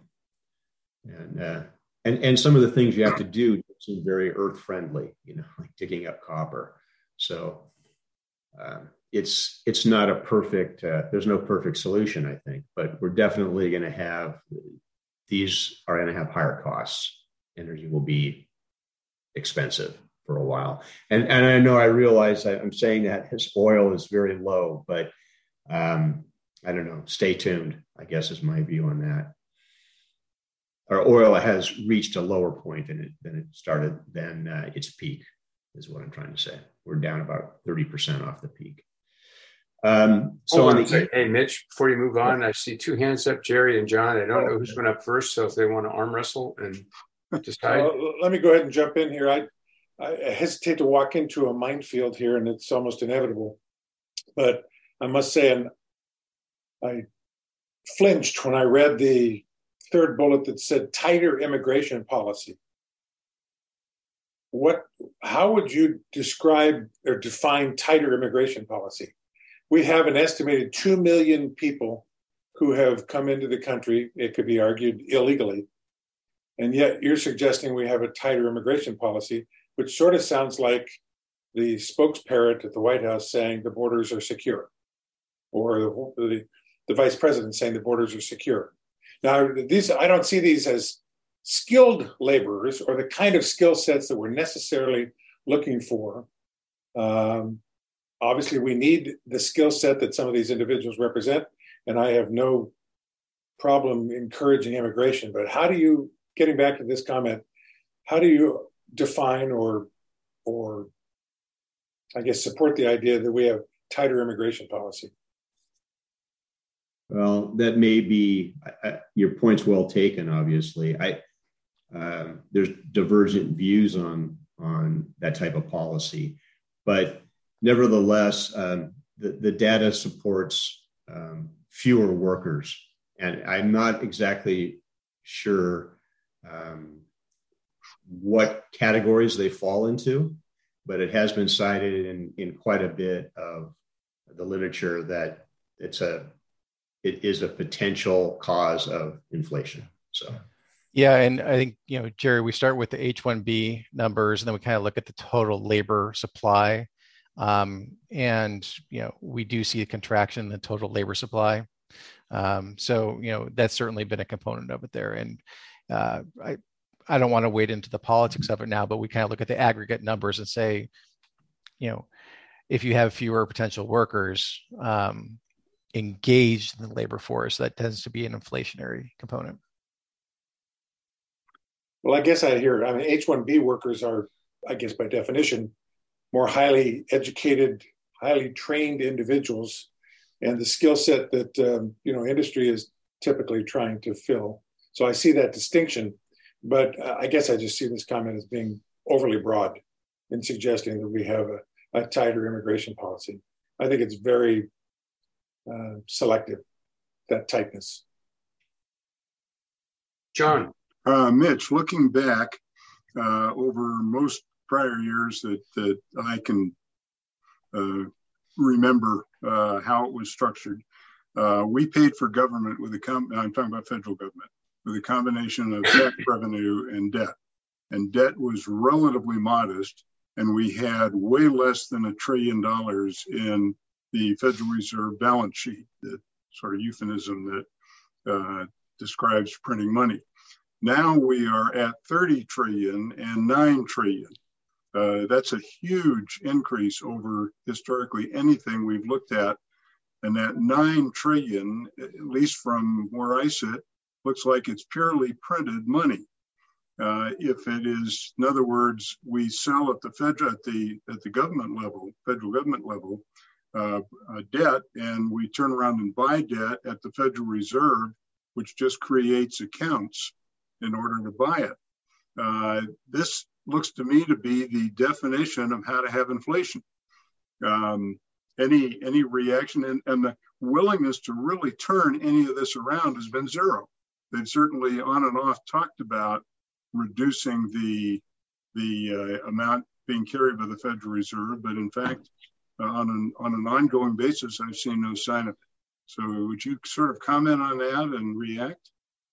and some of the things you have to do seem very earth friendly, like digging up copper. So it's not a perfect, there's no perfect solution, I think, but we're definitely going to have, these are going to have higher costs. Energy will be expensive for a while. And I know, I realize I'm saying that his oil is very low, but I don't know, stay tuned, I guess is my view on that. Our oil has reached a lower point than it started than its peak, is what I'm trying to say. We're down about 30% off the peak. Hey, Mitch, before you move on, I see two hands up, Jerry and John. I don't know who's going up first, so if they want to arm wrestle and decide. Let me go ahead and jump in here. I hesitate to walk into a minefield here, and it's almost inevitable. But I must say, I flinched when I read the third bullet that said tighter immigration policy. how would you describe or define tighter immigration policy? We have an estimated 2 million people who have come into the country, it could be argued illegally. And yet you're suggesting we have a tighter immigration policy, which sort of sounds like the spokesparrot at the White House saying the borders are secure, or the vice president saying the borders are secure. Now, I don't see these as skilled laborers or the kind of skill sets that we're necessarily looking for. Obviously, we need the skill set that some of these individuals represent, and I have no problem encouraging immigration. But how do you, getting back to this comment, how do you define or I guess support the idea that we have tighter immigration policy? Well, that may be, your point's well taken, obviously. There's divergent views on that type of policy, but nevertheless, the data supports fewer workers. And I'm not exactly sure what categories they fall into, but it has been cited in quite a bit of the literature that it is a potential cause of inflation. So, yeah, and I think, Jerry, we start with the H-1B numbers, and then we kind of look at the total labor supply, and we do see a contraction in the total labor supply. So that's certainly been a component of it there, and I don't want to wade into the politics of it now, but we kind of look at the aggregate numbers and say, if you have fewer potential workers engaged in the labor force, that tends to be an inflationary component. Well, I guess H-1B workers are, I guess by definition, more highly educated, highly trained individuals, and the skill set that industry is typically trying to fill. So I see that distinction, but I guess I just see this comment as being overly broad in suggesting that we have a tighter immigration policy. I think it's very selective, that tightness. John. Mitch, looking back over most prior years that I can remember how it was structured, we paid for government with I'm talking about federal government, with a combination of tax revenue and debt. And debt was relatively modest, and we had way less than $1 trillion in the Federal Reserve balance sheet, that sort of euphemism that describes printing money. Now we are at 30 trillion and 9 trillion. That's a huge increase over historically anything we've looked at. And that 9 trillion, at least from where I sit, looks like it's purely printed money. If it is, in other words, we sell at the government level, federal government level, debt, and we turn around and buy debt at the Federal Reserve, which just creates accounts in order to buy it. This looks to me to be the definition of how to have inflation. Any reaction and the willingness to really turn any of this around has been zero. They've certainly on and off talked about reducing the amount being carried by the Federal Reserve, but in fact, on an ongoing basis, I've seen no sign of it. So would you sort of comment on that and react?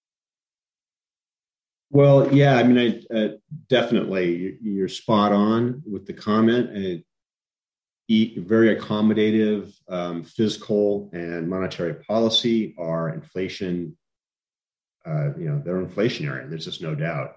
Well, yeah, I mean, definitely you're spot on with the comment. Very accommodative fiscal and monetary policy are inflation. They're inflationary. There's just no doubt.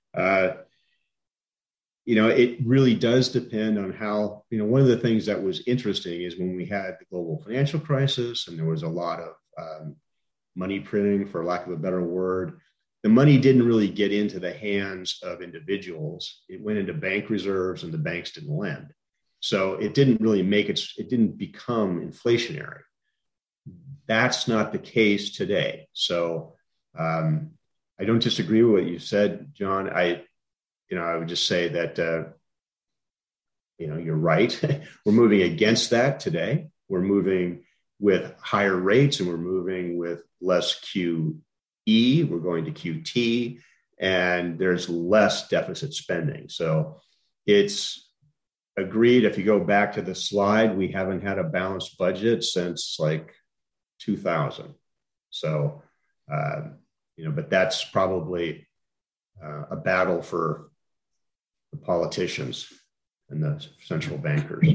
It really does depend on how. One of the things that was interesting is when we had the global financial crisis, and there was a lot of money printing, for lack of a better word. The money didn't really get into the hands of individuals. It went into bank reserves, and the banks didn't lend. So it didn't really it didn't become inflationary. That's not the case today. So I don't disagree with what you said, John. I would just say that, you're right. We're moving against that today. We're moving with higher rates, and we're moving with less QE. We're going to QT, and there's less deficit spending. So It's agreed. If you go back to the slide, we haven't had a balanced budget since like 2000. So, but that's probably a battle for the politicians and the central bankers.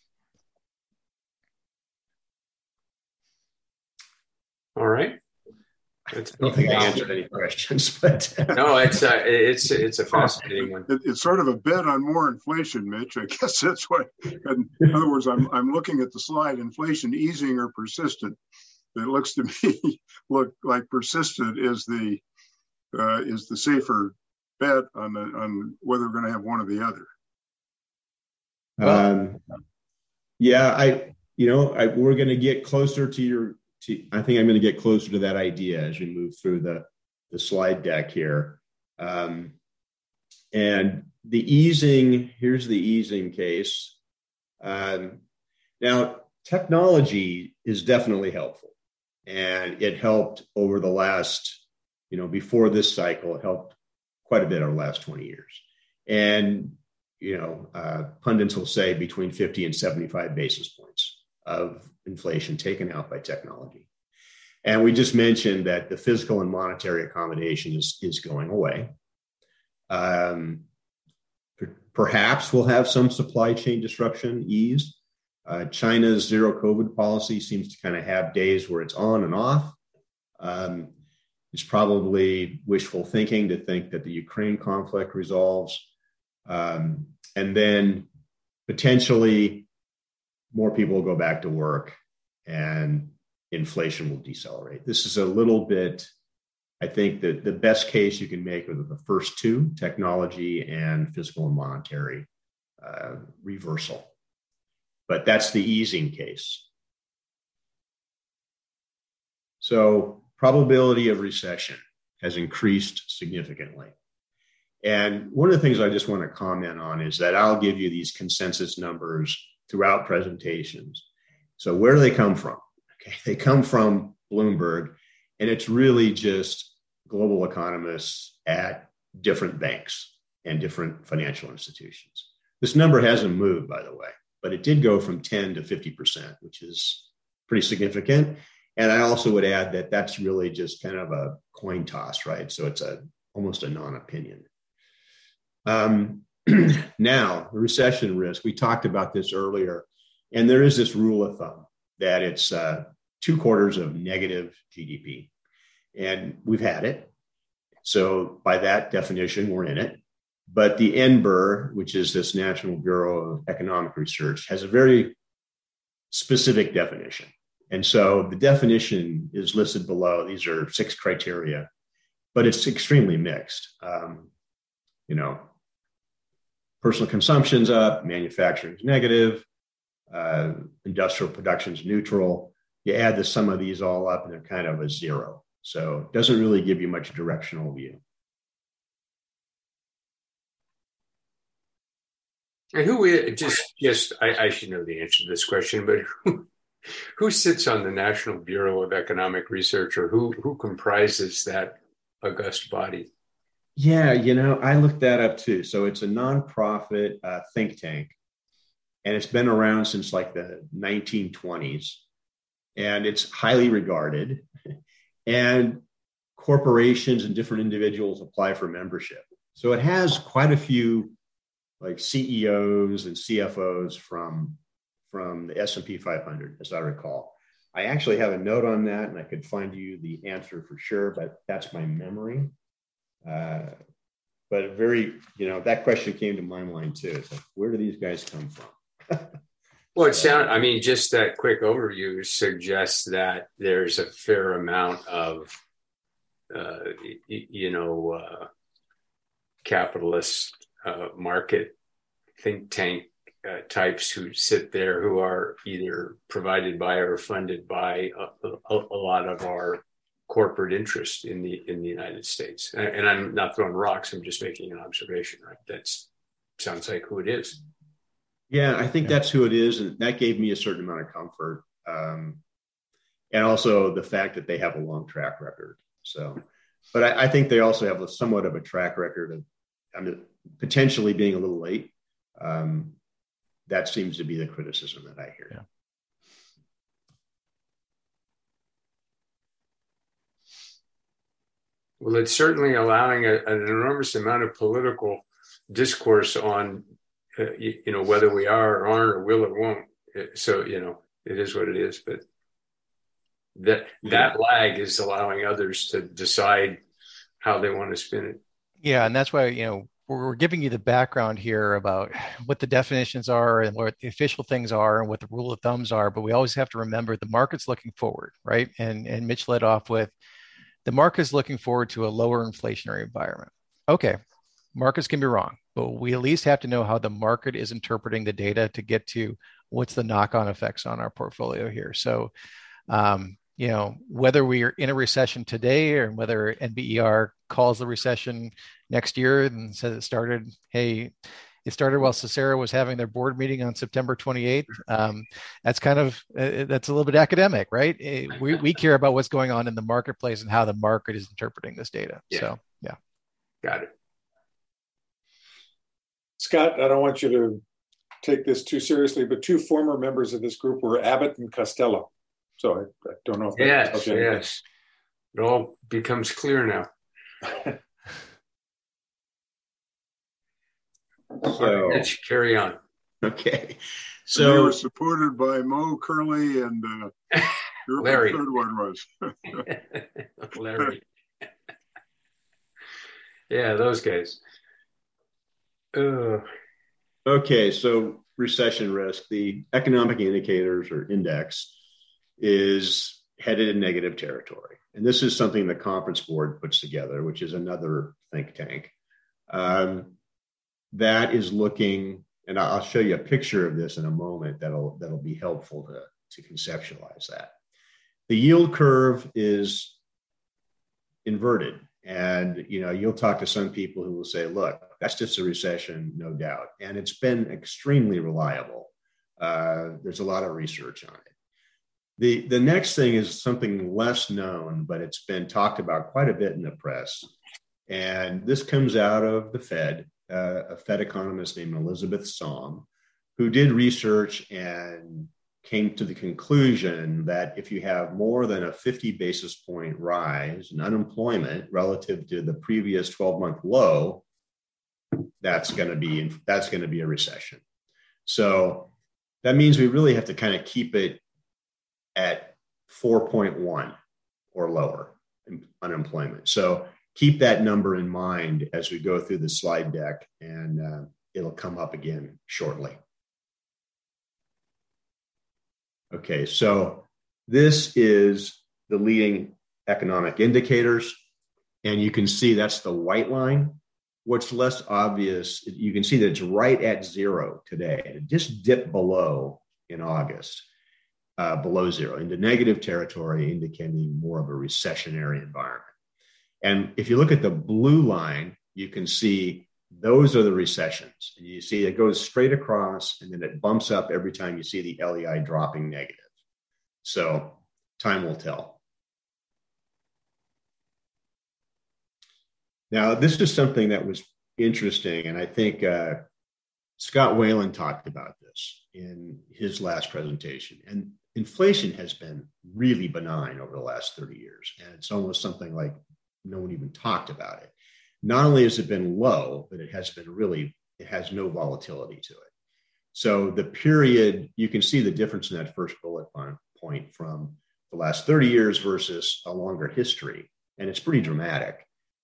All right. I don't think I answered any questions, but no, it's a fascinating one. It's sort of a bet on more inflation, Mitch. I guess that's what. In other words, I'm looking at the slide: inflation easing or persistent. It looks to me like persistent is the safer bet on whether we're going to have one or the other. We're going to get closer to I think I'm going to get closer to that idea as we move through the slide deck here. And the easing, here's the easing case. Now, technology is definitely helpful. And it helped over the last, before this cycle, it helped quite a bit over the last 20 years. And, pundits will say between 50 and 75 basis points of inflation taken out by technology. And we just mentioned that the physical and monetary accommodation is going away. Perhaps we'll have some supply chain disruption eased. China's zero COVID policy seems to kind of have days where it's on and off. It's probably wishful thinking to think that the Ukraine conflict resolves. And then potentially more people will go back to work and inflation will decelerate. This is a little bit, I think that the best case you can make are the first two, technology and fiscal and monetary reversal. But that's the easing case. So probability of recession has increased significantly. And one of the things I just want to comment on is that I'll give you these consensus numbers throughout presentations. So where do they come from? Okay, they come from Bloomberg, and it's really just global economists at different banks and different financial institutions. This number hasn't moved, by the way, but it did go from 10 to 50%, which is pretty significant. And I also would add that that's really just kind of a coin toss, right? So it's almost a non-opinion. Now, the recession risk, we talked about this earlier, and there is this rule of thumb that it's 2 quarters of negative GDP. And we've had it. So by that definition, we're in it. But the NBER, which is this National Bureau of Economic Research, has a very specific definition. And so the definition is listed below. These are 6 criteria, but it's extremely mixed. Personal consumption's up, manufacturing's negative, industrial production's neutral. You add the sum of these all up and they're kind of a zero. So it doesn't really give you much directional view. And I should know the answer to this question, but who sits on the National Bureau of Economic Research, or who comprises that august body? Yeah, I looked that up too. So it's a nonprofit think tank, and it's been around since like the 1920s, and it's highly regarded. And corporations and different individuals apply for membership. So it has quite a few like CEOs and CFOs from the S&P 500, as I recall. I actually have a note on that, and I could find you the answer for sure, but that's my memory. But that question came to my mind too. It's like, where do these guys come from? Well, just that quick overview suggests that there's a fair amount of, capitalist market think tank types who sit there, who are either provided by or funded by a lot of our corporate interest in the United States. And I'm not throwing rocks. I'm just making an observation, right? That sounds like who it is. Yeah, I think that's who it is. And that gave me a certain amount of comfort. And also the fact that they have a long track record. So, but I think they also have somewhat of a track record of potentially being a little late That seems to be the criticism that I hear. Yeah. Well, it's certainly allowing an enormous amount of political discourse on, whether we are or aren't or will or won't. So, it is what it is. But that lag is allowing others to decide how they want to spin it. Yeah, and that's why, we're giving you the background here about what the definitions are and what the official things are and what the rule of thumbs are. But we always have to remember the market's looking forward, right? And Mitch led off with the market's looking forward to a lower inflationary environment. Okay, markets can be wrong, but we at least have to know how the market is interpreting the data to get to what's the knock-on effects on our portfolio here. So, whether we are in a recession today or whether NBER calls the recession next year and says it started while Cicero was having their board meeting on September 28th. That's that's a little bit academic, right? We care about what's going on in the marketplace and how the market is interpreting this data. Yeah. So, yeah. Got it. Scott, I don't want you to take this too seriously, but two former members of this group were Abbott and Costello. So I don't know if that tells you anything. Yes. It all becomes clear now. So let's carry on. Okay. So they were supported by Mo Curley and Larry. The third one was Larry. Yeah, those guys. Okay, so recession risk, the economic indicators or index is headed in negative territory. And this is something the Conference Board puts together, which is another think tank. That is looking, and I'll show you a picture of this in a moment that'll be helpful to conceptualize that. The yield curve is inverted. And, you'll talk to some people who will say, look, that's just a recession, no doubt. And it's been extremely reliable. There's a lot of research on it. The next thing is something less known, but it's been talked about quite a bit in the press. And this comes out of the Fed, a Fed economist named Elizabeth Somm, who did research and came to the conclusion that if you have more than a 50 basis point rise in unemployment relative to the previous 12-month low, that's going to be a recession. So that means we really have to kind of keep it at 4.1 or lower in unemployment. So keep that number in mind as we go through the slide deck, and it'll come up again shortly. Okay, so this is the leading economic indicators, and you can see that's the white line. What's less obvious, you can see that it's right at zero today. It just dipped below in August, below zero, into negative territory, indicating more of a recessionary environment. And if you look at the blue line, you can see those are the recessions. And you see it goes straight across, and then it bumps up every time you see the LEI dropping negative. So time will tell. Now, this is something that was interesting, and I think Scott Whalen talked about this in his last presentation. And inflation has been really benign over the last 30 years, and it's almost something like no one even talked about it. Not only has it been low, but it has no volatility to it. So the period, you can see the difference in that first bullet point from the last 30 years versus a longer history, and it's pretty dramatic.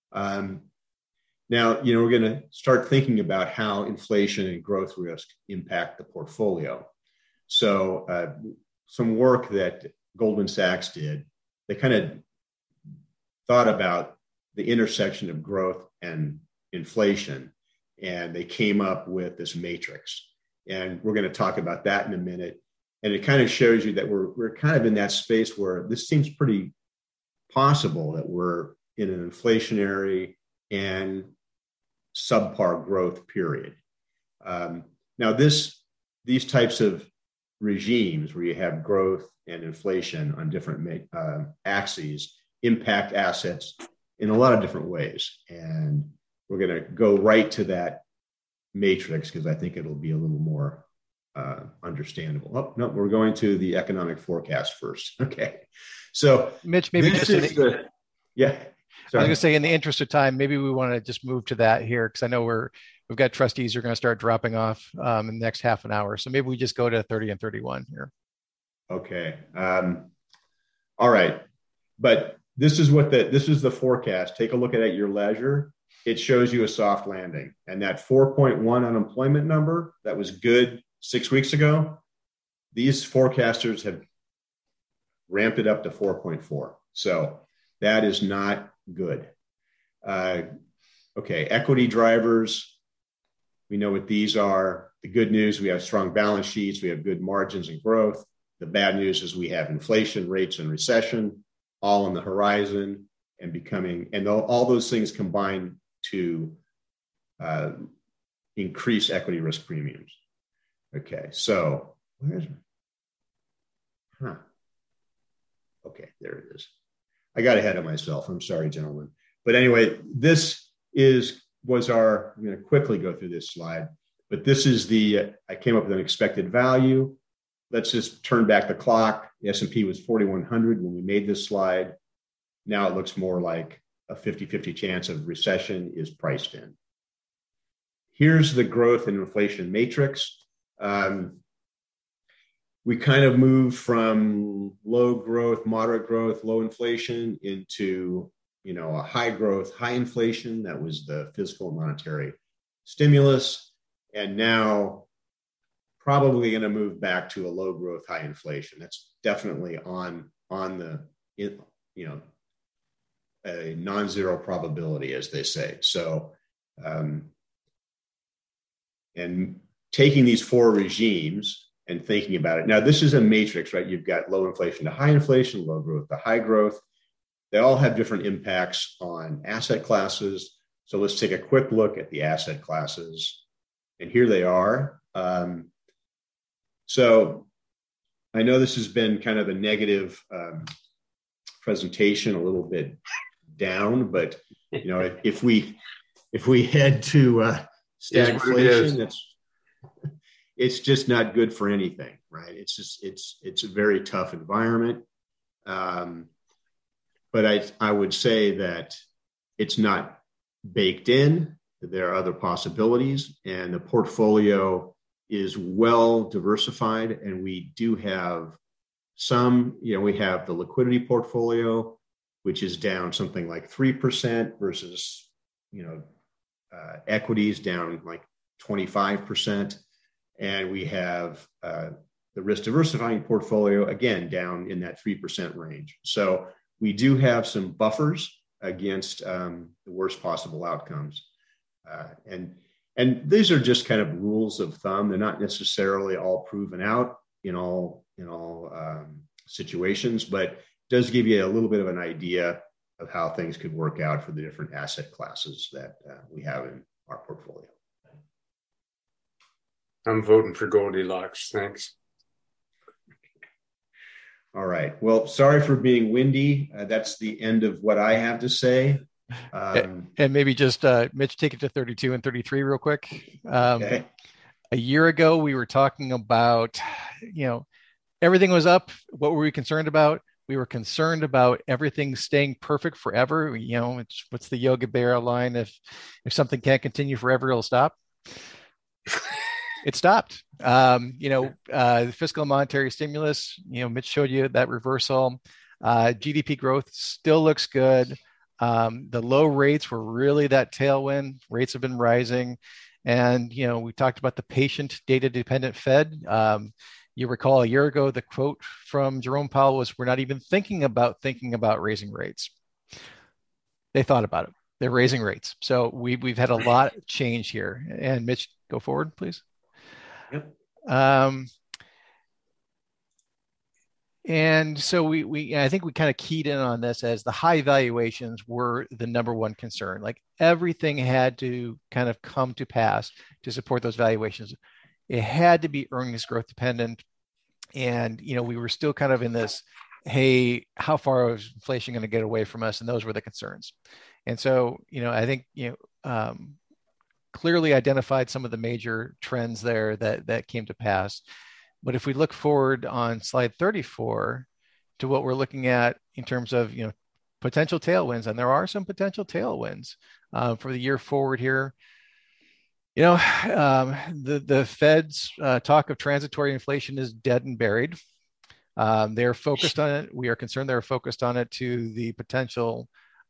Now, we're going to start thinking about how inflation and growth risk impact the portfolio. So some work that Goldman Sachs did, they kind of thought about the intersection of growth and inflation, and they came up with this matrix. And we're going to talk about that in a minute. And it kind of shows you that we're kind of in that space where this seems pretty possible that we're in an inflationary and subpar growth period. Now, these types of regimes where you have growth and inflation on different axes impact assets in a lot of different ways. And we're going to go right to that matrix because I think it'll be a little more understandable. Oh, no, we're going to the economic forecast first. Okay. So Mitch, maybe just yeah. Sorry. I was going to say, in the interest of time, maybe we want to just move to that here because I know we've got trustees who are going to start dropping off in the next half an hour. So maybe we just go to 30 and 31 here. Okay. All right. But this is the forecast. Take a look at your leisure. It shows you a soft landing. And that 4.1 unemployment number that was good 6 weeks ago, these forecasters have ramped it up to 4.4. So that is not good. Okay, equity drivers. We know what these are. The good news, we have strong balance sheets. We have good margins and growth. The bad news is we have inflation rates and recession all on the horizon and all those things combine to increase equity risk premiums. Okay, so okay, there it is. I got ahead of myself. I'm sorry, gentlemen. But anyway, I'm going to quickly go through this slide, but this is I came up with an expected value. Let's just turn back the clock. The S&P was 4,100 when we made this slide. Now it looks more like a 50-50 chance of recession is priced in. Here's the growth and inflation matrix. We kind of moved from low growth, moderate growth, low inflation into, a high growth, high inflation. That was the fiscal and monetary stimulus. And now probably going to move back to a low growth, high inflation. That's definitely on the, a non-zero probability, as they say. So, and taking these four regimes and thinking about it. Now, this is a matrix, right? You've got low inflation to high inflation, low growth to high growth. They all have different impacts on asset classes. So let's take a quick look at the asset classes. And here they are. So I know this has been kind of a negative presentation, a little bit down, but if we head to stagflation, it's just not good for anything, right? It's a very tough environment. But I would say that it's not baked in. There are other possibilities, and the portfolio is well diversified. And we do have some, we have the liquidity portfolio, which is down something like 3% versus, equities down like 25%. And we have the risk diversifying portfolio, again, down in that 3% range. So we do have some buffers against the worst possible outcomes. And these are just kind of rules of thumb. They're not necessarily all proven out in all situations, but it does give you a little bit of an idea of how things could work out for the different asset classes that we have in our portfolio. I'm voting for Goldilocks. Thanks. All right. Well, sorry for being windy. That's the end of what I have to say. And maybe just, Mitch, take it to 32 and 33 real quick. Okay. A year ago, we were talking about, everything was up. What were we concerned about? We were concerned about everything staying perfect forever. What's the Yogi Berra line? If something can't continue forever, it'll stop. It stopped. The fiscal and monetary stimulus, Mitch showed you that reversal. GDP growth still looks good. The low rates were really that tailwind. Rates have been rising. And, we talked about the patient data dependent Fed. You recall a year ago, the quote from Jerome Powell was, "We're not even thinking about raising rates." They thought about it. They're raising rates. So we've had a lot of change here. And Mitch, go forward, please. Yep. And so I think we kind of keyed in on this as the high valuations were the number one concern. Like everything had to kind of come to pass to support those valuations. It had to be earnings growth dependent. And, we were still kind of in this, hey, how far is inflation going to get away from us? And those were the concerns. And so, I think, clearly identified some of the major trends there that came to pass. But if we look forward on slide 34 to what we're looking at in terms of potential tailwinds, and there are some potential tailwinds for the year forward here. The Fed's talk of transitory inflation is dead and buried. They're focused on it. We are concerned they're focused on it to the potential,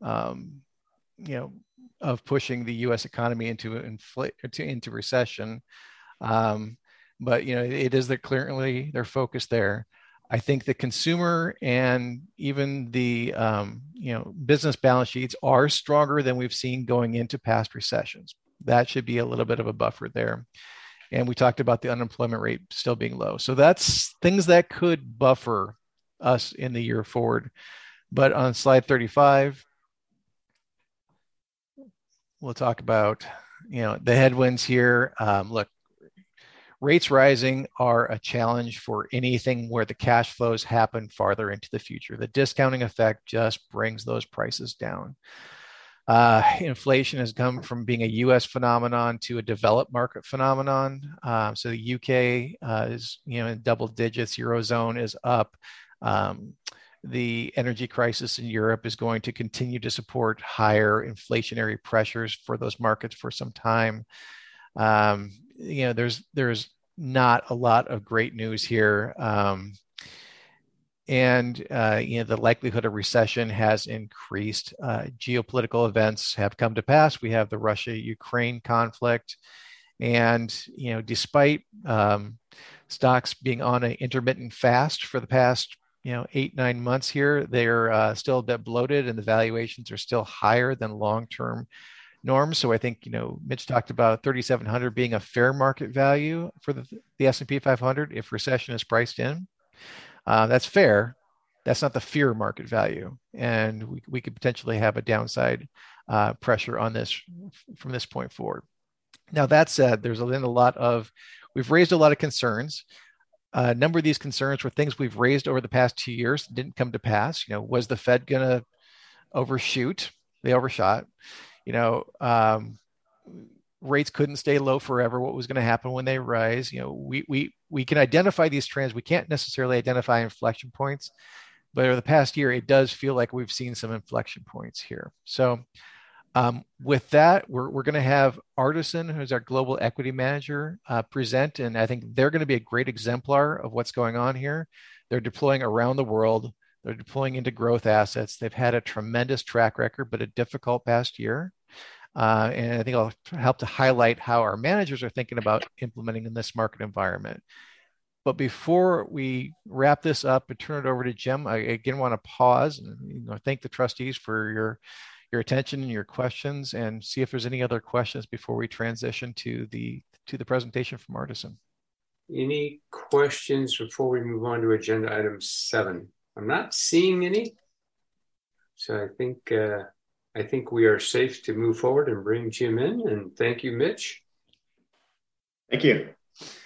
of pushing the U.S. economy into recession. But it is clearly their focus there. I think the consumer and even the business balance sheets are stronger than we've seen going into past recessions. That should be a little bit of a buffer there. And we talked about the unemployment rate still being low. So that's things that could buffer us in the year forward. But on slide 35, we'll talk about the headwinds here. Look, rates rising are a challenge for anything where the cash flows happen farther into the future. The discounting effect just brings those prices down. Inflation has come from being a U.S. phenomenon to a developed market phenomenon. So the UK is in double digits. Eurozone is up. The energy crisis in Europe is going to continue to support higher inflationary pressures for those markets for some time. There's not a lot of great news here. The likelihood of recession has increased. Geopolitical events have come to pass. We have the Russia-Ukraine conflict. And, despite stocks being on an intermittent fast for the past, 8-9 months here, they're still a bit bloated and the valuations are still higher than long-term norms. So I think, Mitch talked about 3,700 being a fair market value for the S&P 500 if recession is priced in. That's fair. That's not the fear market value. And we could potentially have a downside pressure on this from this point forward. Now, that said, we've raised a lot of concerns. A number of these concerns were things we've raised over the past 2 years, didn't come to pass. Was the Fed going to overshoot? They overshot. Rates couldn't stay low forever. What was going to happen when they rise? We can identify these trends. We can't necessarily identify inflection points, but over the past year, it does feel like we've seen some inflection points here. So with that, we're going to have Artisan, who's our global equity manager, present. And I think they're going to be a great exemplar of what's going on here. They're deploying around the world. They're deploying into growth assets. They've had a tremendous track record, but a difficult past year. And I think I'll help to highlight how our managers are thinking about implementing in this market environment. But before we wrap this up and turn it over to Jim, I again want to pause and thank the trustees for your attention and your questions, and see if there's any other questions before we transition to the presentation from Artisan. Any questions before we move on to agenda item 7? I'm not seeing any, so I think we are safe to move forward and bring Jim in. And thank you, Mitch. Thank you.